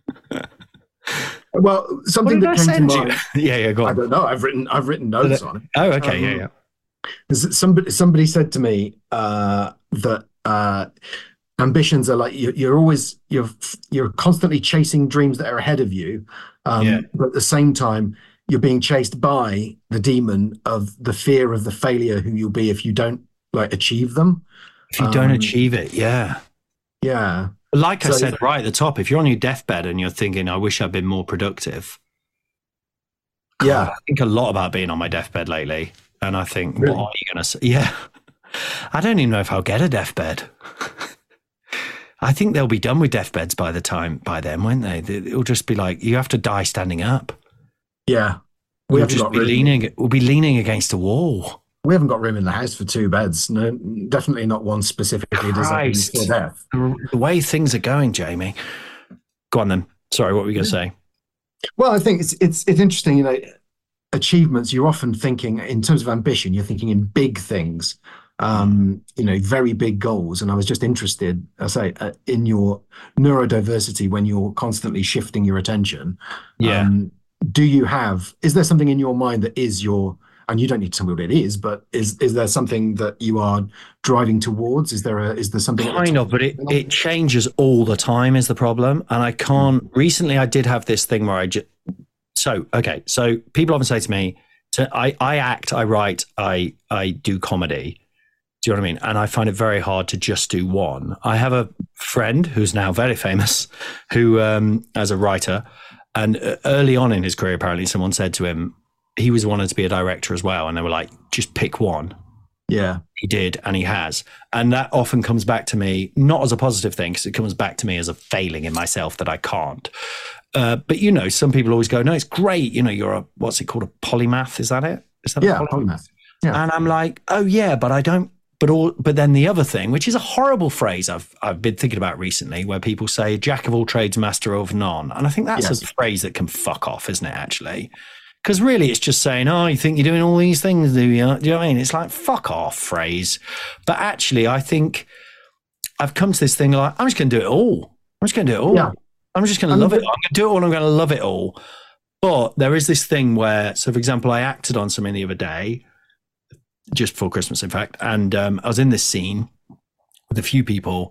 Well, something that I came to mind. yeah, yeah, go on. I don't know. I've written I've written notes on it. Oh, okay, um, yeah, yeah. Somebody somebody said to me uh, that uh, ambitions are like you're, you're always you're you're constantly chasing dreams that are ahead of you, um, yeah. but at the same time you're being chased by the demon of the fear of the failure who you'll be if you don't like achieve them. If you don't um, achieve it, yeah, yeah. Like so, I said right at the top, if you're on your deathbed and you're thinking, "I wish I'd been more productive," God, yeah, I think a lot about being on my deathbed lately, and I think, really? what are you going to say? Yeah, I don't even know if I'll get a deathbed. I think they'll be done with deathbeds by the time by then, won't they? It'll just be like you have to die standing up. Yeah, we we'll just be room. leaning. We'll be leaning against a wall. We haven't got room in the house for two beds. No, definitely not one specifically designed for death. The way things are going, Jamie. Go on then. Sorry, what were you going to say? Well, I think it's it's it's interesting. You know, achievements. You're often thinking in terms of ambition. You're thinking in big things. Um, you know, very big goals. And I was just interested, I say, uh, in your neurodiversity when you're constantly shifting your attention. Yeah. Um, do you have? Is there something in your mind that is your? And you don't need to tell me what it is, but is is there something that you are driving towards? Is there a is there something kind of, but it, it changes all the time is the problem. And I can't recently I did have this thing where I just so okay, so people often say to me, to, I, I act, I write, I I do comedy. Do you know what I mean? And I find it very hard to just do one. I have a friend who's now very famous, who um as a writer, and early on in his career, apparently someone said to him, he was wanted to be a director as well. And they were like, just pick one. Yeah. He did. And he has. And that often comes back to me, not as a positive thing, because it comes back to me as a failing in myself that I can't. Uh, but, you know, some people always go, no, it's great. You know, you're a, what's it called? A polymath. Is that it? Is that yeah, a polymath? polymath. Yeah. And I'm like, oh yeah, but I don't, but all, but then the other thing, which is a horrible phrase I've, I've been thinking about recently, where people say jack of all trades, master of none. And I think that's yes. a phrase that can fuck off, isn't it, actually? Because really, it's just saying, oh, you think you're doing all these things, do you? Do you know what I mean? It's like, fuck off phrase. But actually, I think I've come to this thing like, I'm just going to do it all. I'm just going to do it all. Yeah. I'm just going to love it. I'm going to do it all and I'm going to love it all. But there is this thing where, so for example, I acted on something the other day, just before Christmas, in fact, and um, I was in this scene with a few people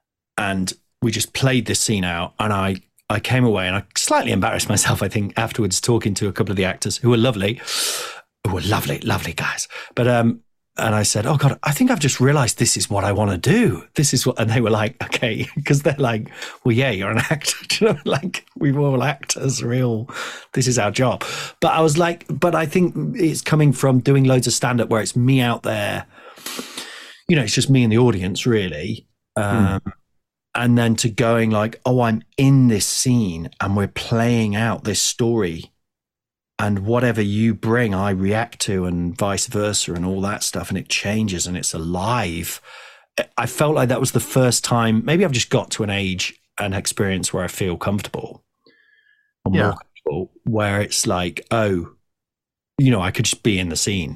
and we just played this scene out and I I came away and I slightly embarrassed myself, I think, afterwards, talking to a couple of the actors who were lovely, who were lovely, lovely guys. But, um, and I said, oh God, I think I've just realized this is what I want to do. This is what, and they were like, okay, because they're like, well, yeah, you're an actor. You know, like we're all actors, real, this is our job. But I was like, but I think it's coming from doing loads of stand-up where it's me out there, you know, it's just me and the audience really. Um, mm. And then to going like, oh, I'm in this scene and we're playing out this story and whatever you bring, I react to, and vice versa, and all that stuff, and it changes and it's alive. I felt like that was the first time. Maybe I've just got to an age and experience where I feel comfortable, or Yeah. more comfortable, where it's like, oh, you know, I could just be in the scene.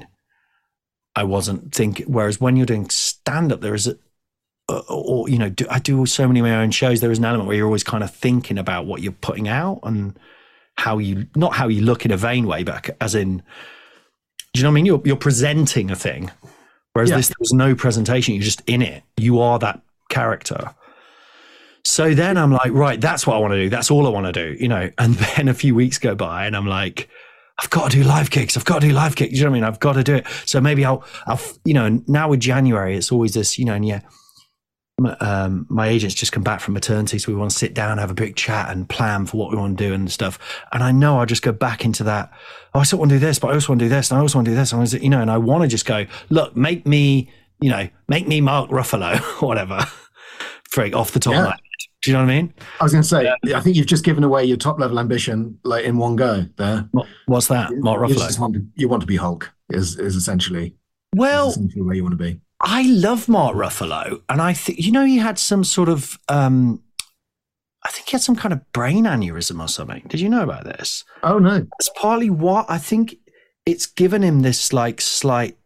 I wasn't thinking. Whereas when you're doing stand up, there is a, or, or you know, do, I do so many of my own shows. There is an element where you're always kind of thinking about what you're putting out and how you, not how you look in a vain way, but as in, do you know what I mean? You're you're presenting a thing, whereas Yeah. this, there's no presentation. You're just in it. You are that character. So then I'm like, right, that's what I want to do. That's all I want to do, you know. And then a few weeks go by, and I'm like, I've got to do live kicks. I've got to do live kicks. You know what I mean? I've got to do it. So maybe I'll, I'll, you know. And now with January, it's always this, you know. And yeah, my, um, my agent's just come back from maternity, so we want to sit down, have a big chat, and plan for what we want to do and stuff. And I know I just go back into that. Oh, I still want to do this, but I also want to do this, and I also want to do this. And I was, you know, and I want to just go, look, make me, you know, make me Mark Ruffalo or whatever, freak off the top Yeah. of my head. Do you know what I mean? I was going to say, I think you've just given away your top level ambition, like in one go there. What, what's that, Mark You Ruffalo? just want to, you want to be Hulk is, is essentially, Well, is essentially where you want to be. I love Mark Ruffalo, and I think, you know, he had some sort of, um, I think he had some kind of brain aneurysm or something. Did you know about this? Oh, no. That's partly what I think it's given him this like slight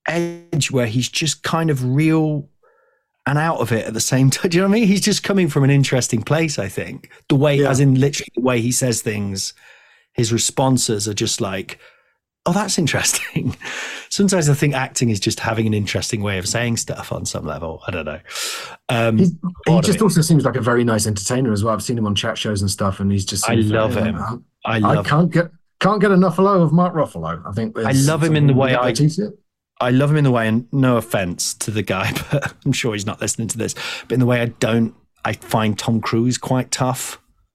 edge where he's just kind of real and out of it at the same time. Do you know what I mean? He's just coming from an interesting place, I think. The way, Yeah. as in literally the way he says things, his responses are just like, oh, that's interesting. Sometimes I think acting is just having an interesting way of saying stuff on some level. I don't know. Um, He's, he part of just it. also seems like a very nice entertainer as well. I've seen him on chat shows and stuff, and he's just. I seems love very- him. I, I I love can't get can't get enough hello of Mark Ruffalo. I think I love him in the way I- teach it. I love him in the way, and no offense to the guy, but I'm sure he's not listening to this, but in the way I don't, I find Tom Cruise quite tough.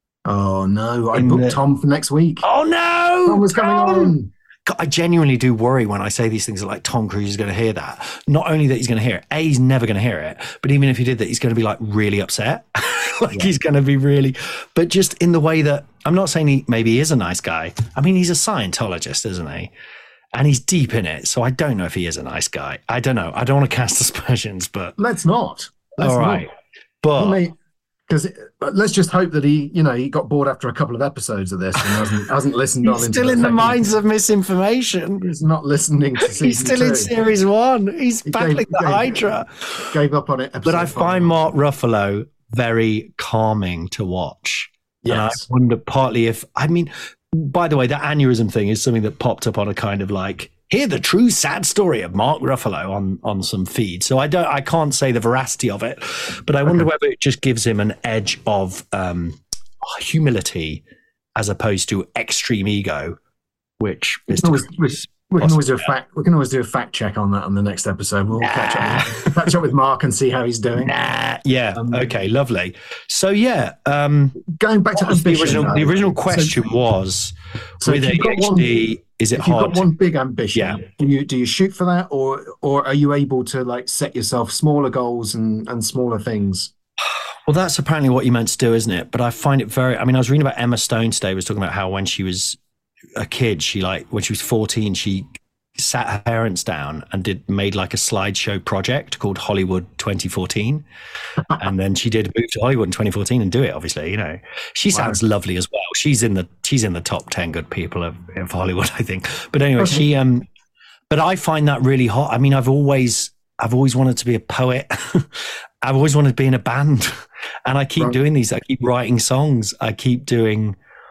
Oh no! I In booked the- Tom for next week. Oh no! Tom was coming Tom! on. God, I genuinely do worry when I say these things like Tom Cruise is going to hear that. Not only that he's going to hear it, A, he's never going to hear it, but even if he did that, he's going to be like really upset. like Yeah. he's going to be really, but just in the way that, I'm not saying he maybe he is a nice guy. I mean, he's a Scientologist, isn't he? And he's deep in it. So I don't know if he is a nice guy. I don't know. I don't want to cast aspersions, but Let's not. Let's all right. Not. But Because let's just hope that he, you know, he got bored after a couple of episodes of this and hasn't hasn't listened on. he's into still in the second- minds of misinformation. He's not listening to season He's still two. in series one. He's He battling gave- the gave- Hydra. Gave up on it. But episode I five. find Mark Ruffalo very calming to watch. And I Yes. wonder partly if, I mean, by the way, that aneurysm thing is something that popped up on a kind of like, hear the true sad story of Mark Ruffalo on, on some feed. So I don't, I can't say the veracity of it, but I wonder Okay. whether it just gives him an edge of um, humility as opposed to extreme ego, which We is can always, we, we can always do a possible. fact. We can always do a fact check on that on the next episode. We'll catch up, with, catch up with Mark and see how he's doing. Nah, yeah. Um, okay. Lovely. So yeah, um, Going back to what was the ambition, original, though. the original So- question was so with if you've got A D H D, is it if you've hard? got one big ambition, Yeah. do you do you shoot for that, or or are you able to like set yourself smaller goals and and smaller things? Well, that's apparently what you meant to do, isn't it? But I find it very, I mean, I was reading about Emma Stone today, was talking about how when she was a kid, she like, when she was fourteen, she sat her parents down and did, made like a slideshow project called Hollywood twenty fourteen. And then she did move to Hollywood in twenty fourteen and do it, obviously, you know. She Wow. sounds lovely as well. She's in the, she's in the top ten good people of, of Hollywood, I think. But anyway, Okay. she, um, but I find that really hot. I mean, I've always, I've always wanted to be a poet. I've always wanted to be in a band, and I keep Right. doing these. I keep writing songs. I keep doing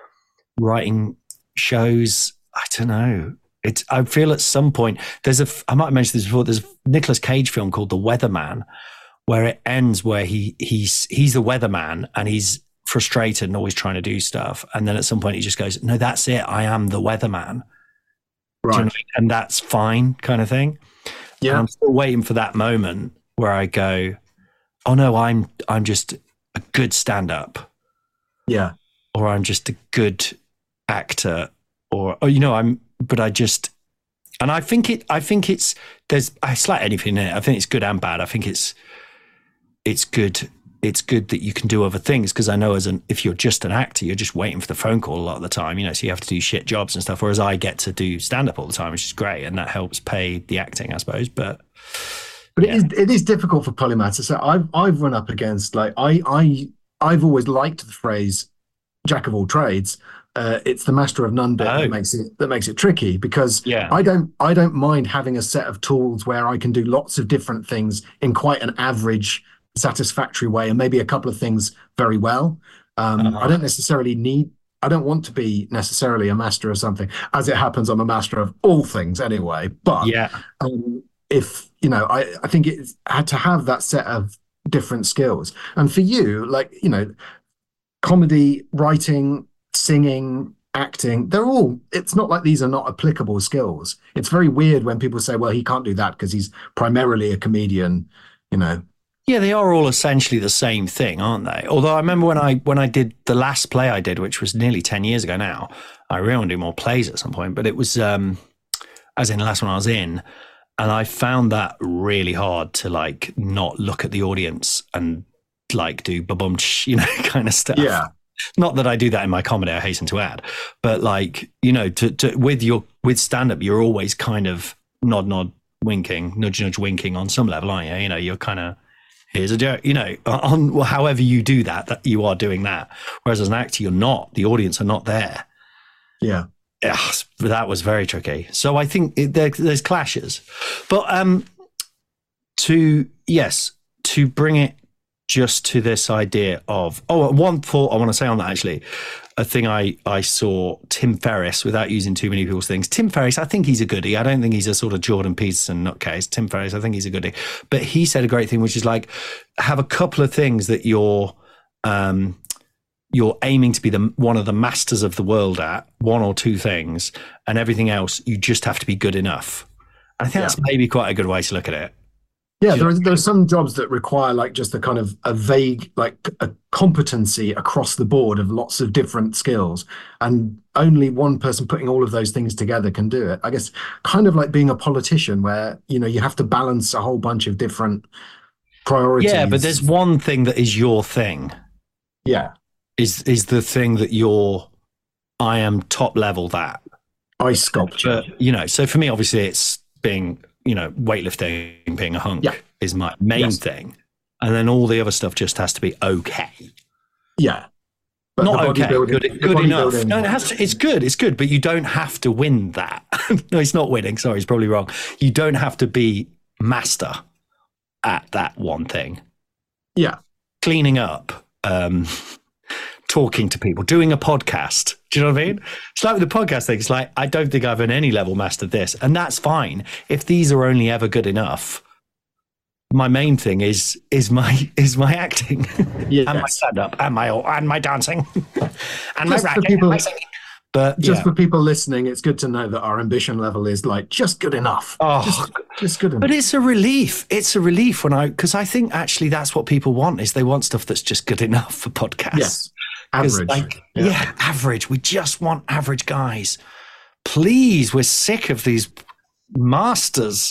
writing shows. I don't know. It's. I feel at some point there's a. I might have mentioned this before. There's a Nicolas Cage film called The Weatherman, where it ends where he he's he's the weatherman and he's frustrated and always trying to do stuff, and then at some point he just goes, "No, that's it. I am the weatherman." Do you know Right. what I mean? And that's fine, kind of thing. And Yeah. I'm still waiting for that moment where I go, oh no, I'm I'm just a good stand-up, Yeah. or I'm just a good actor, or or you know, I'm but I just and I think it I think it's there's I slight anything in it. I think it's good and bad. I think it's it's good it's good that you can do other things, because I know as an if you're just an actor, you're just waiting for the phone call a lot of the time, you know, so you have to do shit jobs and stuff, whereas I get to do stand-up all the time, which is great, and that helps pay the acting, I suppose. But but yeah. it is it is difficult for polymaths. So I've I've run up against, like, I I I've always liked the phrase jack of all trades. Uh, it's the master of none bit oh. that makes it that makes it tricky, because yeah. I don't I don't mind having a set of tools where I can do lots of different things in quite an average, satisfactory way, and maybe a couple of things very well. Um, uh-huh. I don't necessarily need. I don't want to be necessarily a master of something. As it happens, I'm a master of all things anyway. But yeah, um, if you know, I I think it's had to have that set of different skills. And for you, like, you know, comedy, writing, singing, acting, they're all, it's not like these are not applicable skills. It's very weird when people say, well, he can't do that because he's primarily a comedian, you know. Yeah, they are all essentially the same thing, aren't they? Although I remember when I when I did the last play I did, which was nearly ten years ago now, I really want to do more plays at some point, but it was, um, as in the last one I was in, and I found that really hard to, like, not look at the audience and, like, do ba-bum, you know, kind of stuff. Yeah. Not that I do that in my comedy, I hasten to add, but, like, you know, to, to with your with stand-up, you're always kind of nod, nod, winking, nudge, nudge, winking on some level, aren't you? You know, you're kind of, here's a joke, you know, on well, however you do that, that you are doing that. Whereas as an actor, you're not. The audience are not there. Yeah. Yeah, that was very tricky. So I think it, there, there's clashes. But um, to, yes, to bring it just to this idea of, oh, one thought I want to say on that, actually, a thing I, I saw Tim Ferriss, without using too many people's things. Tim Ferriss, I think he's a goodie. I don't think he's a sort of Jordan Peterson nutcase. Tim Ferriss, I think he's a goodie. But he said a great thing, which is, like, have a couple of things that you're, um, you're aiming to be the one of the masters of the world at, one or two things, and everything else, you just have to be good enough. I think yeah. that's maybe quite a good way to look at it. Yeah, there are, there are some jobs that require, like, just a kind of a vague, like, a competency across the board of lots of different skills, and only one person putting all of those things together can do it. I guess kind of like being a politician, where, you know, you have to balance a whole bunch of different priorities. Yeah, but there's one thing that is your thing. Yeah. Is is the thing that you're, I am top level that. Ice sculpture. But, you know, so for me, obviously, it's being, you know, weightlifting, being a hunk yeah. is my main yes. thing. And then all the other stuff just has to be okay. Yeah. But not okay, good, good enough. No, it has to, it's good, it's good, but you don't have to win that. No, it's not winning. Sorry, it's probably wrong. You don't have to be master at that one thing. Yeah. Cleaning up, um, talking to people, doing a podcast. Do you know what I mean? It's like with the podcast thing. It's like, I don't think I've on any level mastered this, and that's fine. If these are only ever good enough, my main thing is is my is my acting, yes. and my stand up, and my and my dancing, and just my rapping, people, and my singing. But just yeah. for people listening, it's good to know that our ambition level is, like, just good enough. Oh, just, just good enough. But it's a relief. It's a relief when I because I think actually that's what people want, is they want stuff that's just good enough for podcasts. Yes. Average. Like, yeah. yeah, average. We just want average guys. Please, we're sick of these masters.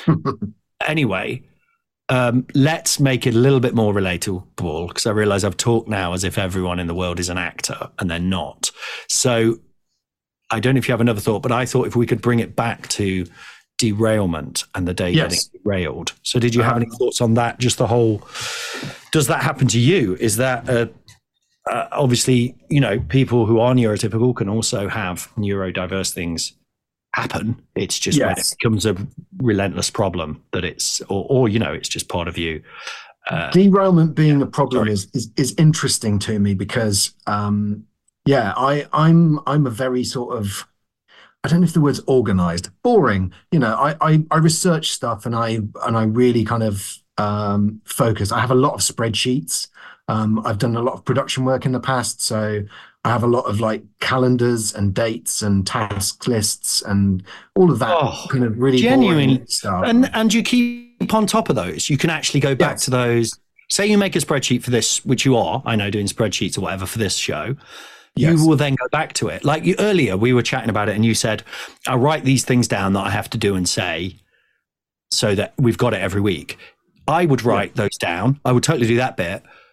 Anyway, um, let's make it a little bit more relatable, because I realize I've talked now as if everyone in the world is an actor, and they're not. So I don't know if you have another thought, but I thought if we could bring it back to derailment and the day yes. getting derailed. So did you have um, any thoughts on that? Just the whole, does that happen to you? Is that a Uh, obviously, you know, people who are neurotypical can also have neurodiverse things happen. It's just yes. when it becomes a relentless problem that it's, or, or you know, it's just part of you. Uh, Derailment being yeah, a problem sorry. is, is is interesting to me because, um, yeah, I I'm I'm a very sort of, I don't know if the word's organized, boring. You know, I I, I research stuff and I and I really kind of um, focus. I have a lot of spreadsheets. Um, I've done a lot of production work in the past, so I have a lot of, like, calendars and dates and task lists and all of that oh, kind of really genuine boring stuff. And and you keep on top of those. You can actually go back yes. to those. Say you make a spreadsheet for this, which you are, I know, doing spreadsheets or whatever for this show. Yes. You will then go back to it. Like you earlier, we were chatting about it, and you said, "I write these things down that I have to do and say, so that we've got it every week." I would write yeah. those down. I would totally do that bit.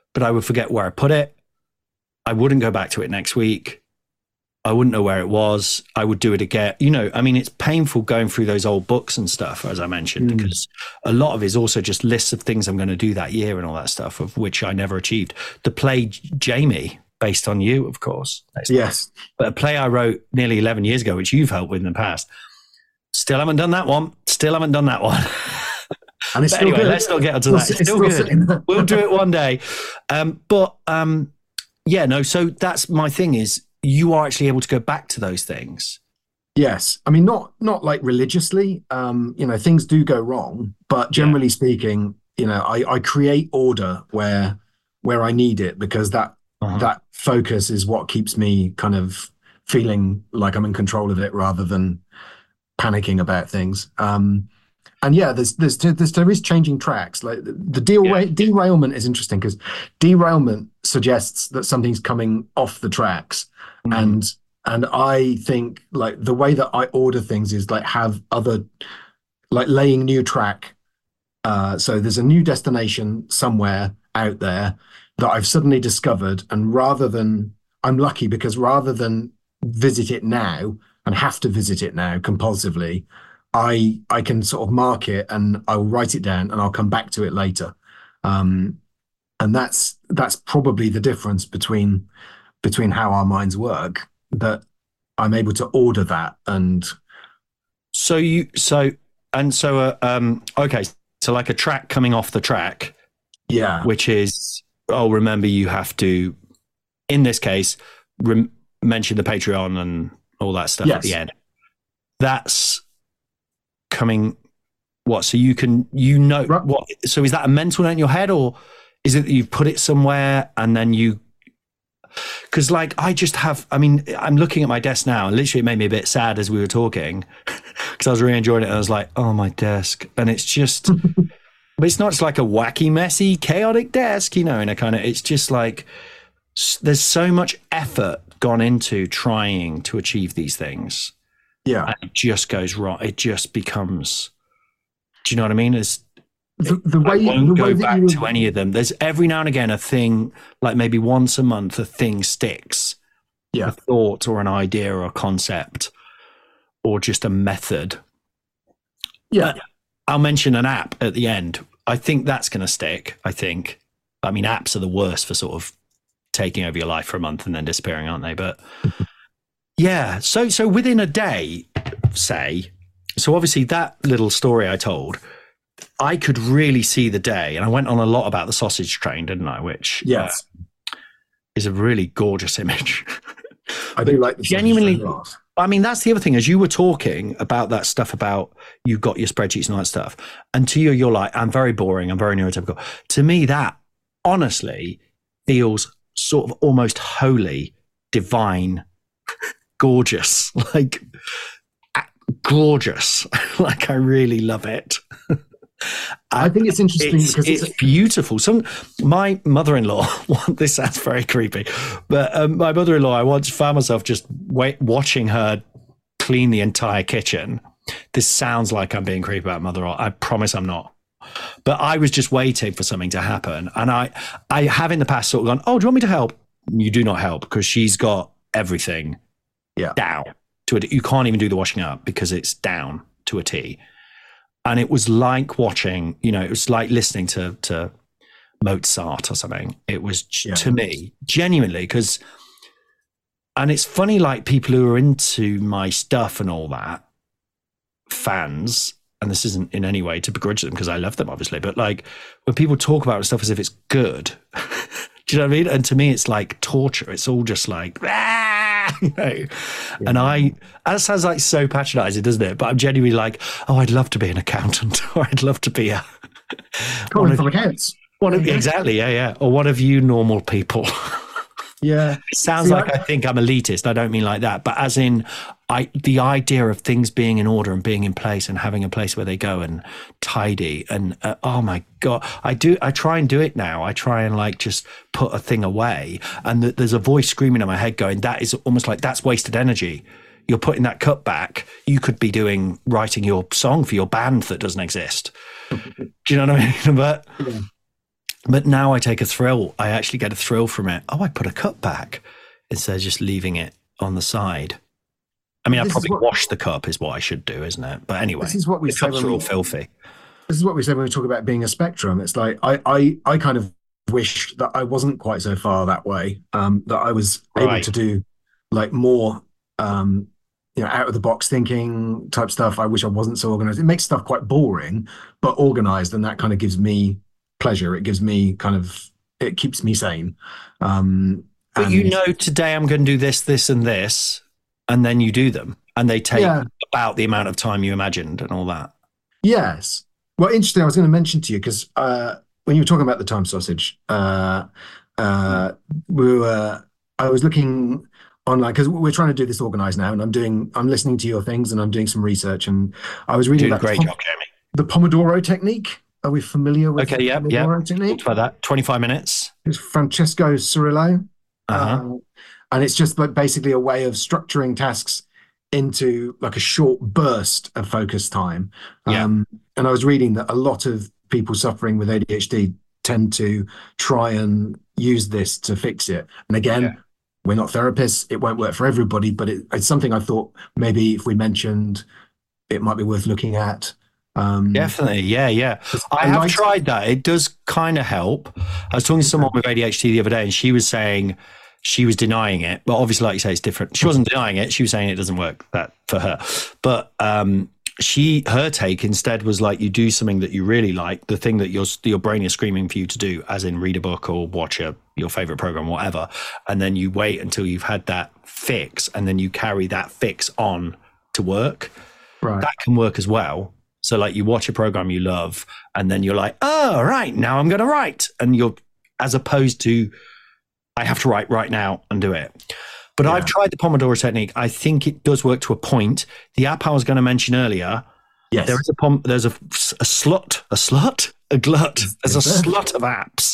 but I would forget where I put it. I wouldn't go back to it next week. I wouldn't know where it was. I would do it again. You know, I mean, it's painful going through those old books and stuff, as I mentioned, mm. because a lot of it is also just lists of things I'm going to do that year and all that stuff, of which I never achieved. The play Jamie, based on you, of course. Yes. But a play I wrote nearly eleven years ago, which you've helped with in the past. Still haven't done that one. Still haven't done that one. And it's but still anyway, good. let's not get onto that. It's, it's still, still good. good. We'll do it one day. Um, but um, yeah, no, so that's my thing is you are actually able to go back to those things. Yes. I mean, not not like religiously. Um, you know, things do go wrong, but generally yeah. speaking, you know, I, I create order where where I need it, because that uh-huh. that focus is what keeps me kind of feeling like I'm in control of it rather than panicking about things. Um, and yeah, there's, there's, there's, there is changing tracks. Like the derail, yeah. derailment is interesting because derailment suggests that something's coming off the tracks. Mm. And, and I think like the way that I order things is like have other, like laying new track. Uh, so there's a new destination somewhere out there that I've suddenly discovered. And rather than, I'm lucky because rather than visit it now and have to visit it now compulsively, I I can sort of mark it and I'll write it down and I'll come back to it later. Um, and that's that's probably the difference between between how our minds work, that I'm able to order that. And so you so and so uh, um okay, so like a track coming off the track, yeah, which is, oh, remember you have to, in this case, rem- mention the Patreon and all that stuff yes. at the end. That's coming, what? So you can, you know, right. what? So is that a mental note in your head, or is it that you've put it somewhere and then you, because like I just have, I mean, I'm looking at my desk now and literally it made me a bit sad as we were talking because I was really enjoying it. And I was like, oh, my desk. And it's just, but it's not just like a wacky, messy, chaotic desk, you know, in a kind of, it's just like, there's so much effort gone into trying to achieve these things. Yeah. And it just goes wrong. It just becomes, do you know what I mean? It's, the, the way, I won't the go way back you... to any of them. There's every now and again a thing, like maybe once a month, a thing sticks. Yeah. A thought or an idea or a concept or just a method. Yeah. But I'll mention an app at the end. I think that's going to stick, I think. I mean, apps are the worst for sort of taking over your life for a month and then disappearing, aren't they? But yeah, so so within a day, say, so obviously that little story I told, I could really see the day, and I went on a lot about the sausage train, didn't I? Which yes, uh, is a really gorgeous image. I do like the genuinely. I mean, that's the other thing. As you were talking about that stuff about you got your spreadsheets and all that stuff, and to you, you're like, I'm very boring. I'm very neurotypical. To me, that honestly feels sort of almost holy, divine, gorgeous, like gorgeous. Like I really love it. I think it's interesting it's, because it's, it's beautiful. Some my mother-in-law. This sounds very creepy, but um, my mother-in-law. I once found myself just wait, watching her clean the entire kitchen. This sounds like I'm being creepy about mother-in-law. I promise I'm not. But I was just waiting for something to happen, and I, I have in the past sort of gone, "Oh, do you want me to help?" You do not help because she's got everything yeah. down to it. You can't even do the washing up because it's down to a T. And it was like watching, you know, it was like listening to to Mozart or something. It was yeah. to me genuinely because, and it's funny, like people who are into my stuff and all that, fans. And this isn't in any way to begrudge them because I love them, obviously. But like when people talk about stuff as if it's good, do you know what I mean? And to me, it's like torture. It's all just like, ah, you know. Yeah. And I, that sounds like so patronizing, doesn't it? But I'm genuinely like, oh, I'd love to be an accountant, or I'd love to be a. Calling for accounts. One of, exactly, yeah, yeah. Or one of you normal people. Yeah. It sounds See, like I, I think I'm elitist. I don't mean like that. But as in, I the idea of things being in order and being in place and having a place where they go and tidy and, uh, oh my God, I do, I try and do it now. I try and like just put a thing away. And th- there's a voice screaming in my head going, that is almost like that's wasted energy. You're putting that cup back. You could be doing, writing your song for your band that doesn't exist. Do you know what I mean? But... Yeah. But now I take a thrill. I actually get a thrill from it. Oh, I put a cup back instead of just leaving it on the side. I mean, This I probably is what- wash the cup is what I should do, isn't it? But anyway, This is what we the say cups when are we- all filthy. This is what we say when we talk about being a spectrum. It's like I, I, I kind of wish that I wasn't quite so far that way. Um, that I was able Right. to do like more, um, you know, out of the box thinking type stuff. I wish I wasn't so organized. It makes stuff quite boring, but organized, and that kind of gives me pleasure. It gives me kind of, it keeps me sane. Um, But and- you know, today I'm going to do this, this, and this, and then you do them, and they take Yeah. about the amount of time you imagined and all that. Yes. Well, interesting. I was going to mention to you because uh, when you were talking about the time sausage, uh, uh, we were. I was looking online because we're trying to do this organized now, and I'm doing. I'm listening to your things, and I'm doing some research, and I was reading Doing a about great the, job, Jeremy. the Pomodoro technique. Are we familiar with Okay, the yep, yep. Pomodoro technique? Talked about that. twenty-five minutes. It's Francesco Cirillo. Uh-huh. Uh, and it's just like basically a way of structuring tasks into like a short burst of focus time. Yeah. Um, and I was reading that a lot of people suffering with A D H D tend to try and use this to fix it. And again, Yeah. we're not therapists. It won't work for everybody, but it, it's something I thought maybe if we mentioned, it might be worth looking at. Um, Definitely. Yeah, yeah. I I have liked- tried that. It does kind of help. I was talking to someone with A D H D the other day, and she was saying she was denying it. But obviously, like you say, it's different. She wasn't denying it. She was saying it doesn't work that for her. But um, she, her take instead was like, you do something that you really like, the thing that your your brain is screaming for you to do, as in read a book or watch a, your favorite program, whatever. And then you wait until you've had that fix, and then you carry that fix on to work. Right. That can work as well. So like you watch a program you love, and then you're like, oh, right, now I'm going to write. And you're, as opposed to, I have to write right now and do it. But Yeah. I've tried the Pomodoro technique. I think it does work to a point. The app I was going to mention earlier, Yes. there is a pom- there's a, a slut, a slut, a glut. There's a Is there? slut of apps.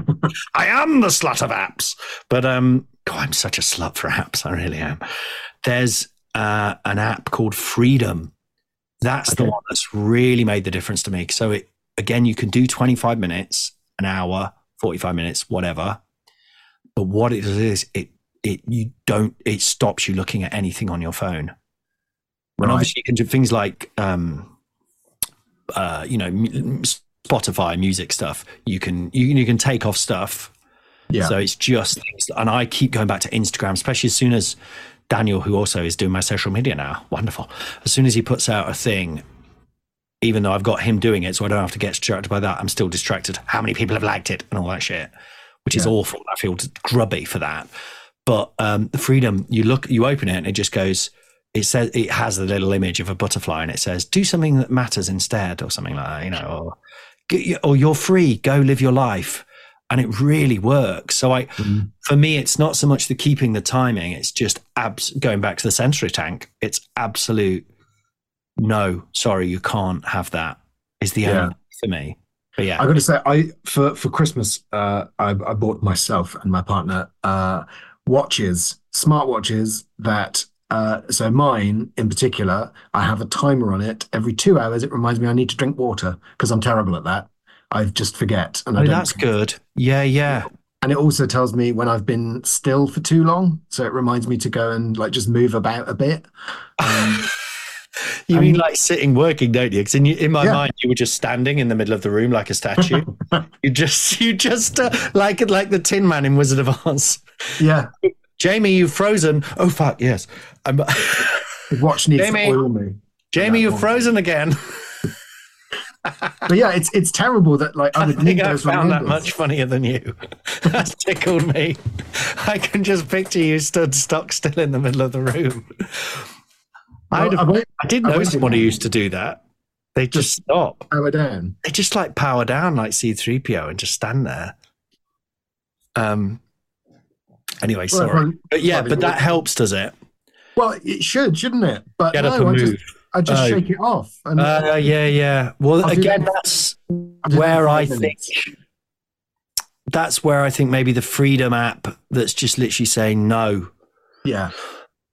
I am the slut of apps. But um, God, I'm such a slut for apps. I really am. There's uh, an app called Freedom. That's the Okay. one that's really made the difference to me. So it, again, you can do twenty-five minutes, an hour, forty-five minutes, whatever. But what it does is it, it, you don't, it stops you looking at anything on your phone. When Right. obviously you can do things like, um, uh, you know, m- Spotify music stuff. You can, you, you can take off stuff. Yeah. So it's just things, and I keep going back to Instagram, especially as soon as Daniel, who also is doing my social media now, wonderful. As soon as he puts out a thing, even though I've got him doing it, so I don't have to get distracted by that, I'm still distracted. How many people have liked it and all that shit, which is Yeah. awful. I feel grubby for that. But um, the Freedom, you look, you open it, and it just goes. It says it has the little image of a butterfly, and it says, "Do something that matters instead," or something like that, you know, or "Get- or you're free, go live your life. And it really works. So I, Mhm. for me, it's not so much the keeping the timing. It's just abs- going back to the sensory tank. It's absolute no, sorry, you can't have that. Is the Yeah. only for me. But yeah, I got to say, I for for Christmas, uh, I, I bought myself and my partner uh, watches, smart watches that. Uh, so mine, in particular, I have a timer on it. Every two hours, it reminds me I need to drink water because I'm terrible at that. I just forget, and I oh, don't. that's good. Yeah, yeah. And it also tells me when I've been still for too long, so it reminds me to go and like just move about a bit. Um, You Um, mean like sitting working, don't you? Because in, you- in my Yeah. mind, you were just standing in the middle of the room like a statue. you just, you just uh, like like the Tin Man in Wizard of Oz. yeah, Jamie, you've frozen. Oh fuck, yes. I'm, the watch needs Jamie. to oil me. Jamie, that you've one. frozen again. But yeah, it's it's terrible that like I I would think need I those found that reminders. much funnier than you. That's tickled me. I can just picture you stood stock still in the middle of the room. I'd Well, I have- won't I did I know won't do someone who that. used to do that. They just stop. power down. They just like power down like C three P O and just stand there. Um. Anyway, Well, sorry. well, But yeah, well, but that well- helps, does it? Well, it should, shouldn't it? But Get no, up and I move. just I just Oh. shake it off. And Uh, yeah, yeah. Well, I'll do again, that- that's I'll do that where in I five think minutes. that's where I think maybe the Freedom app that's just literally saying no. Yeah,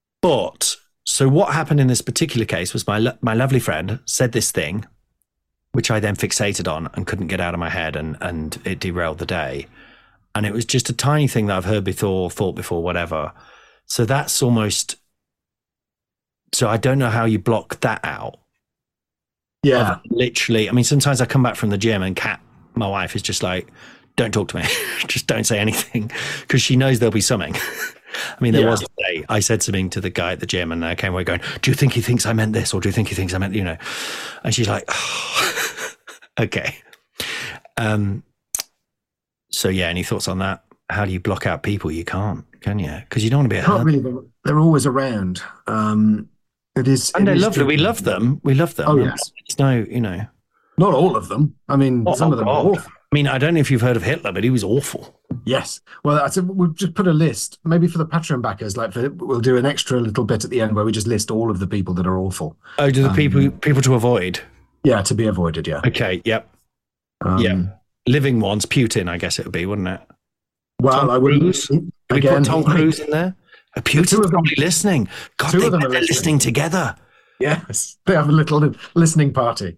But so what happened in this particular case was my lo- my lovely friend said this thing, which I then fixated on and couldn't get out of my head, and, and it derailed the day. And it was just a tiny thing that I've heard before, thought before, whatever. So that's almost, so I don't know how you block that out. Yeah. Of literally, I mean, sometimes I come back from the gym and Kat, my wife, is just like, don't talk to me. Just don't say anything, because she knows there'll be something. I mean, there Yeah. was a day I said something to the guy at the gym, and I came away going, do you think he thinks I meant this? Or do you think he thinks I meant, you know? And she's like, oh, okay. Um. So, yeah, any thoughts on that? How do you block out people? You can't, can you? Because you don't want to be a Can't hurt. really, but they're always around. Um, it is. And it they're is lovely. We tricky. love them. We love them. Oh, yes. It's no, you know. Not all of them. I mean, Oh, some of them God. are awful. I mean, I don't know if you've heard of Hitler, but he was awful. Yes. Well, I said we've just put a list, maybe for the Patreon backers. Like, for, we'll do an extra little bit at the end where we just list all of the people that are awful. Oh, do the Um, people people to avoid? Yeah, to be avoided. Yeah. Okay, yep. Um, Yeah. Living ones, Putin, I guess it would be, wouldn't it? Well, Tom I wouldn't. Cruise? Can we Again, put Tom Cruise in there? Uh, Putin's two of them- probably listening. God, two they, of them they're are listening. listening together. Yes, they have a little listening party.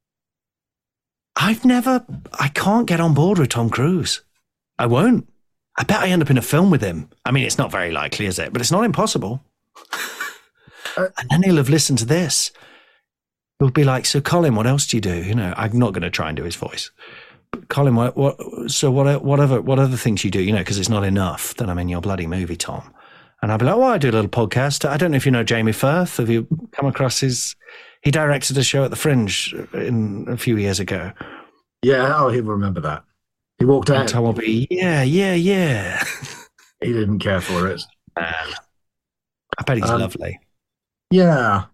I've never, I can't get on board with Tom Cruise. I won't. I bet I end up in a film with him. I mean, it's not very likely, is it? But it's not impossible. Uh, And then he'll have listened to this. He'll be like, so Colin, what else do you do? You know, I'm not going to try and do his voice. But Colin, what, what, so what, whatever, what other things you do, you know, because it's not enough that I'm in your bloody movie, Tom. And I'll be like, well, I do a little podcast. I don't know if you know Jamie Firth. Have you come across his, he directed a show at the Fringe in a few years ago. Yeah, oh, he'll remember that. He walked And out. Tom will be, yeah, yeah, yeah. He didn't care for it. I bet he's Um, lovely. Yeah.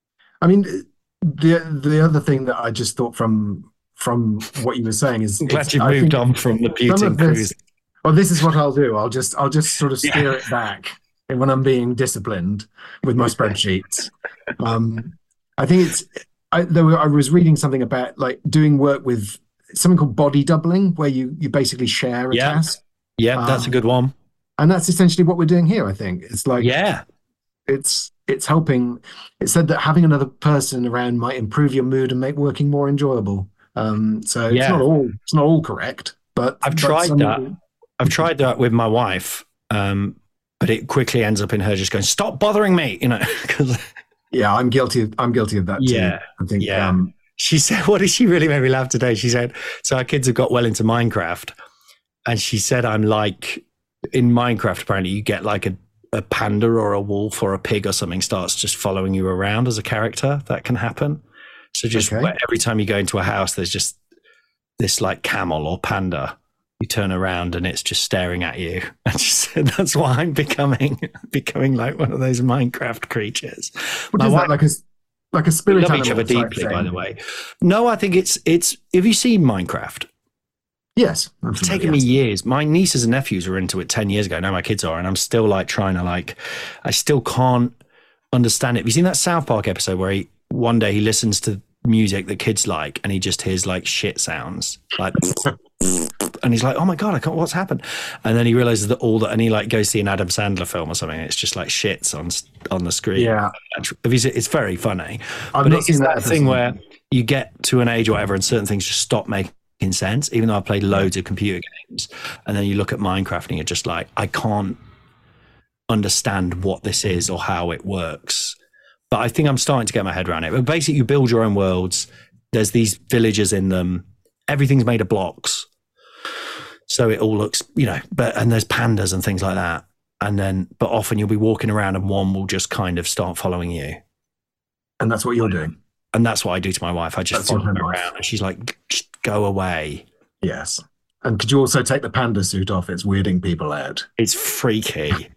I mean, the the other thing that I just thought from from what you were saying is, I'm glad it's- you've I moved think on from the some Putin of this- cruise. Well, this is what I'll do. I'll just I'll just sort of Yeah. steer it back when I'm being disciplined with my spreadsheets. Um, I think it's. I, there were, I was reading something about like doing work with something called body doubling, where you you basically share a Yeah. task, Yeah, that's a um, good one. and that's essentially what we're doing here. I think it's like Yeah. it's it's helping. It said that having another person around might improve your mood and make working more enjoyable. Um, so it's Yeah. not all it's not all correct, but I've but tried some that. of it- I've tried that with my wife, um, but it quickly ends up in her just going, stop bothering me, you know, because Yeah, I'm guilty. Of, I'm guilty of that too. Yeah, I think. yeah. Um, she said, what did she really made me laugh today? She said, so our kids have got well into Minecraft, and she said, I'm like, in Minecraft, apparently you get like a, a panda or a wolf or a pig or something starts just following you around as a character. That can happen. So just Okay. where- every time you go into a house, there's just this like camel or panda. You turn around and it's just staring at you. And she said, that's why I'm becoming becoming like one of those Minecraft creatures. what My is wife- that like a like a We spirit love animal each other type deeply, by thing? the way. No, I think it's it's. Have you seen Minecraft? Yes, I'm It's familiar, taken me yes. years. My nieces and nephews were into it ten years ago. Now my kids are, and I'm still like trying to like. I still can't understand it. Have you seen that South Park episode where he one day he listens to music that kids like, and he just hears like shit sounds, like, and he's like, "Oh my god, I can't. What's happened?" And then he realizes that all that, and he like goes see an Adam Sandler film or something. And it's just like shits on on the screen. Yeah. Have you seen- it's very funny. I've but not it's seen that that thing episode. where you get to an age or whatever, and certain things just stop making sense. Even though I've played loads of computer games, and then you look at Minecraft and you're just like, I can't understand what this is or how it works. But I think I'm starting to get my head around it. But basically, you build your own worlds. There's these villages in them. Everything's made of blocks, so it all looks, you know. But and there's pandas and things like that. And then, but often you'll be walking around and one will just kind of start following you. And that's what you're doing. And that's what I do to my wife. I just That's follow your her wife. around, and she's like, "Just go away." Yes. And could you also take the panda suit off? It's weirding people out. It's freaky.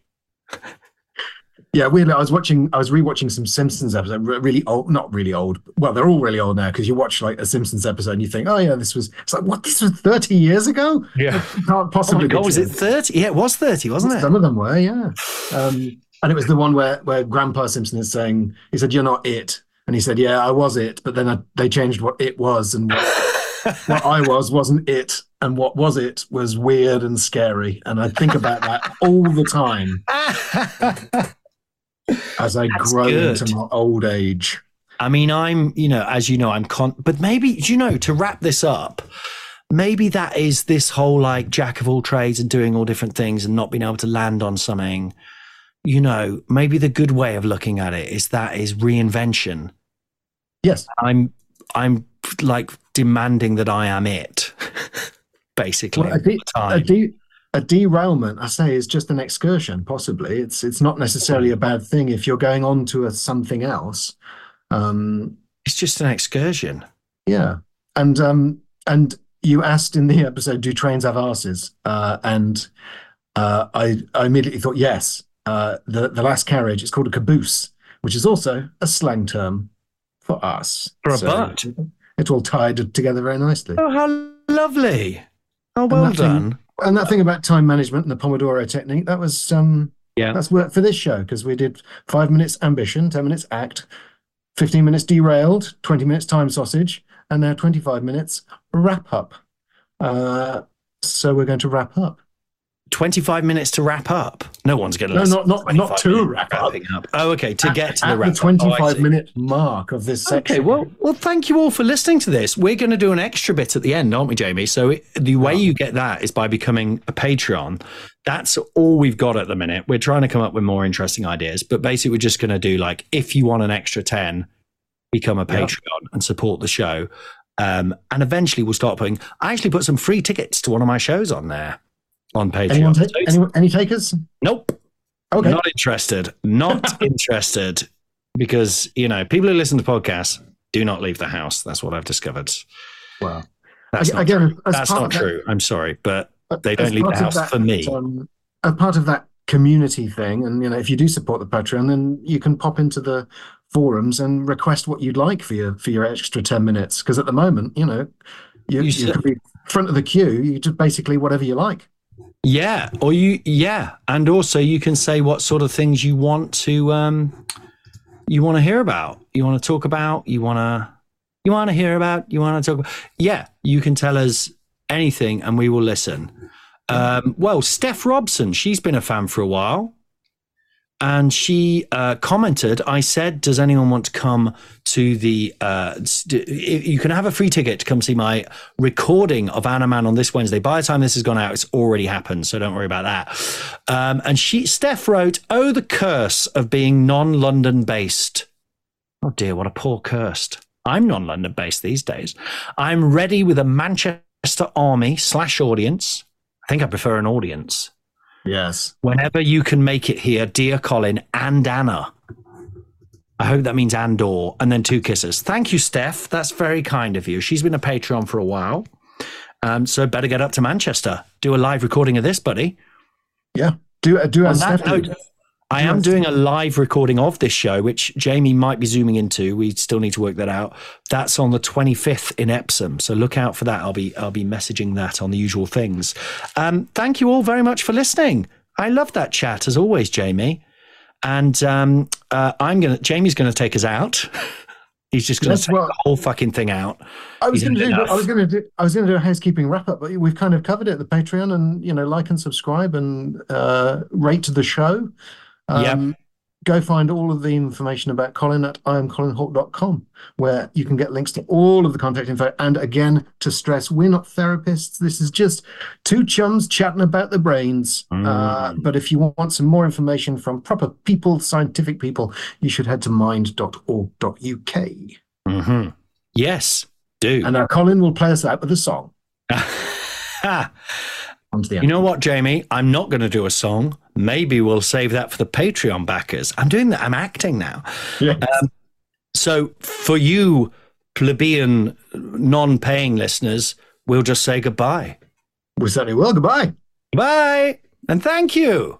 Yeah, weirdly, I was watching, I was rewatching some Simpsons episode, re- really old, not really old. Well, they're all really old now because you watch like a Simpsons episode and you think, oh yeah, this was, it's like, what, this was thirty years ago? Yeah. It can't Oh possibly my god, be was true. it thirty? Yeah, it was thirty, wasn't it? Some of them were, yeah. Um, and it was the one where, where Grandpa Simpson is saying, he said, you're not it. And he said, yeah, I was it. But then I, they changed what it was. And what, what I was wasn't it. And what was it was weird and scary. And I think about that all the time as I That's grow good. into my old age. I mean, I'm, you know, as you know, I'm con, but maybe, you know, to wrap this up, maybe that is this whole like jack of all trades and doing all different things and not being able to land on something. You know, maybe the good way of looking at it is that is reinvention. Yes. I'm, I'm like demanding that I am it, basically. Well, a, de- a, de- a derailment, I say, is just an excursion, possibly. It's it's not necessarily a bad thing if you're going on to a, something else. Um, it's just an excursion. Yeah. And, um, and you asked in the episode, do trains have arses? Uh, and uh, I, I immediately thought, yes. Uh, the, the last carriage is called a caboose, which is also a slang term for us. For a so butt. It's all tied together very nicely. Oh, how lovely. Oh, well and done. Thing, and that thing about time management and the Pomodoro technique, that was, um, yeah, that's worked for this show, because we did five minutes ambition, ten minutes act, fifteen minutes derailed, twenty minutes time sausage, and now twenty-five minutes wrap up. Uh, so we're going to wrap up. twenty-five minutes to wrap up. No one's going to no, listen. No, not, not, not to wrap up. up. Oh, okay, to at, get to at the wrap the twenty-five up. Oh, minute mark of this section. Okay, well, well, thank you all for listening to this. We're going to do an extra bit at the end, aren't we, Jamie? So it, the way you get that is by becoming a Patreon. That's all we've got at the minute. We're trying to come up with more interesting ideas, but basically we're just going to do like, if you want an extra ten, become a Patreon yeah. and support the show. Um, and eventually we'll start putting, I actually put some free tickets to one of my shows on there. On Patreon. Anyone ta- any, any takers? Nope. Okay. Not interested. Not interested. Because, you know, people who listen to podcasts do not leave the house. That's what I've discovered. Wow. That's I, not again, true. That's not true. That, I'm sorry, but they don't leave the house that, for me. Um, as part of that community thing, and, you know, if you do support the Patreon, then you can pop into the forums and request what you'd like for your, for your extra ten minutes. Because at the moment, you know, you, you, you could be front of the queue. You just basically whatever you like. Yeah, or you, yeah, and also you can say what sort of things you want to, um, you want to hear about, you want to talk about, you want to, you want to hear about, you want to talk about. Yeah, you can tell us anything, and we will listen. Um, well, Steph Robson, she's been a fan for a while, and she uh, commented. I said, "Does anyone want to come to the? Uh, st- you can have a free ticket to come see my recording of Anna Man on this Wednesday. By the time this has gone out, it's already happened, so don't worry about that." Um, and she, Steph, wrote, "Oh, the curse of being non-London based. Oh dear, what a poor curse. I'm non-London based these days. I'm ready with a Manchester army slash audience. I think I prefer an audience." Yes. Whenever you can make it here, dear Colin and Anna. I hope that means Andor, and then two kisses. Thank you, Steph. That's very kind of you. She's been a Patreon for a while. Um, so better get up to Manchester. Do a live recording of this, buddy. Yeah. Do, do On as that Steph note, did. I am doing a live recording of this show, which Jamie might be zooming into. We still need to work that out. That's on the twenty-fifth in Epsom, so look out for that. I'll be I'll be messaging that on the usual things. Um, thank you all very much for listening. I love that chat as always, Jamie. And um, uh, I'm gonna Jamie's gonna take us out. He's just gonna Yes, take well, the whole fucking thing out. I was He's going to do. enough. I was going to do. I was going to do a housekeeping wrap up, but we've kind of covered it. The Patreon, and you know, like and subscribe and uh, rate the show. Um, Yep. Go find all of the information about Colin at I am colin hawke dot com, where you can get links to all of the contact info. And again, to stress, we're not therapists. This is just two chums chatting about the brains. Mm. Uh, but if you want some more information from proper people, scientific people, you should head to mind dot org dot U K. Mm-hmm. Yes, do. And now Colin will play us out with a song. On to the end. You know what, Jamie? I'm not going to do a song. Maybe we'll save that for the Patreon backers. I'm doing that. I'm acting now. Yes. Um, so for you plebeian non-paying listeners, we'll just say goodbye. We certainly will. Goodbye. Bye. And thank you.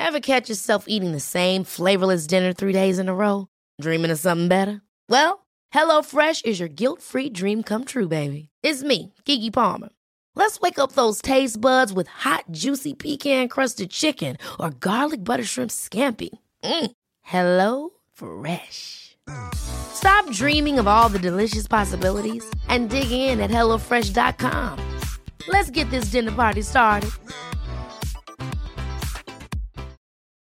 Ever catch yourself eating the same flavorless dinner three days in a row? Dreaming of something better? Well, HelloFresh is your guilt-free dream come true, baby. It's me, Keke Palmer. Let's wake up those taste buds with hot, juicy pecan-crusted chicken or garlic butter shrimp scampi. Mm. Hello Fresh. Stop dreaming of all the delicious possibilities and dig in at hello fresh dot com. Let's get this dinner party started.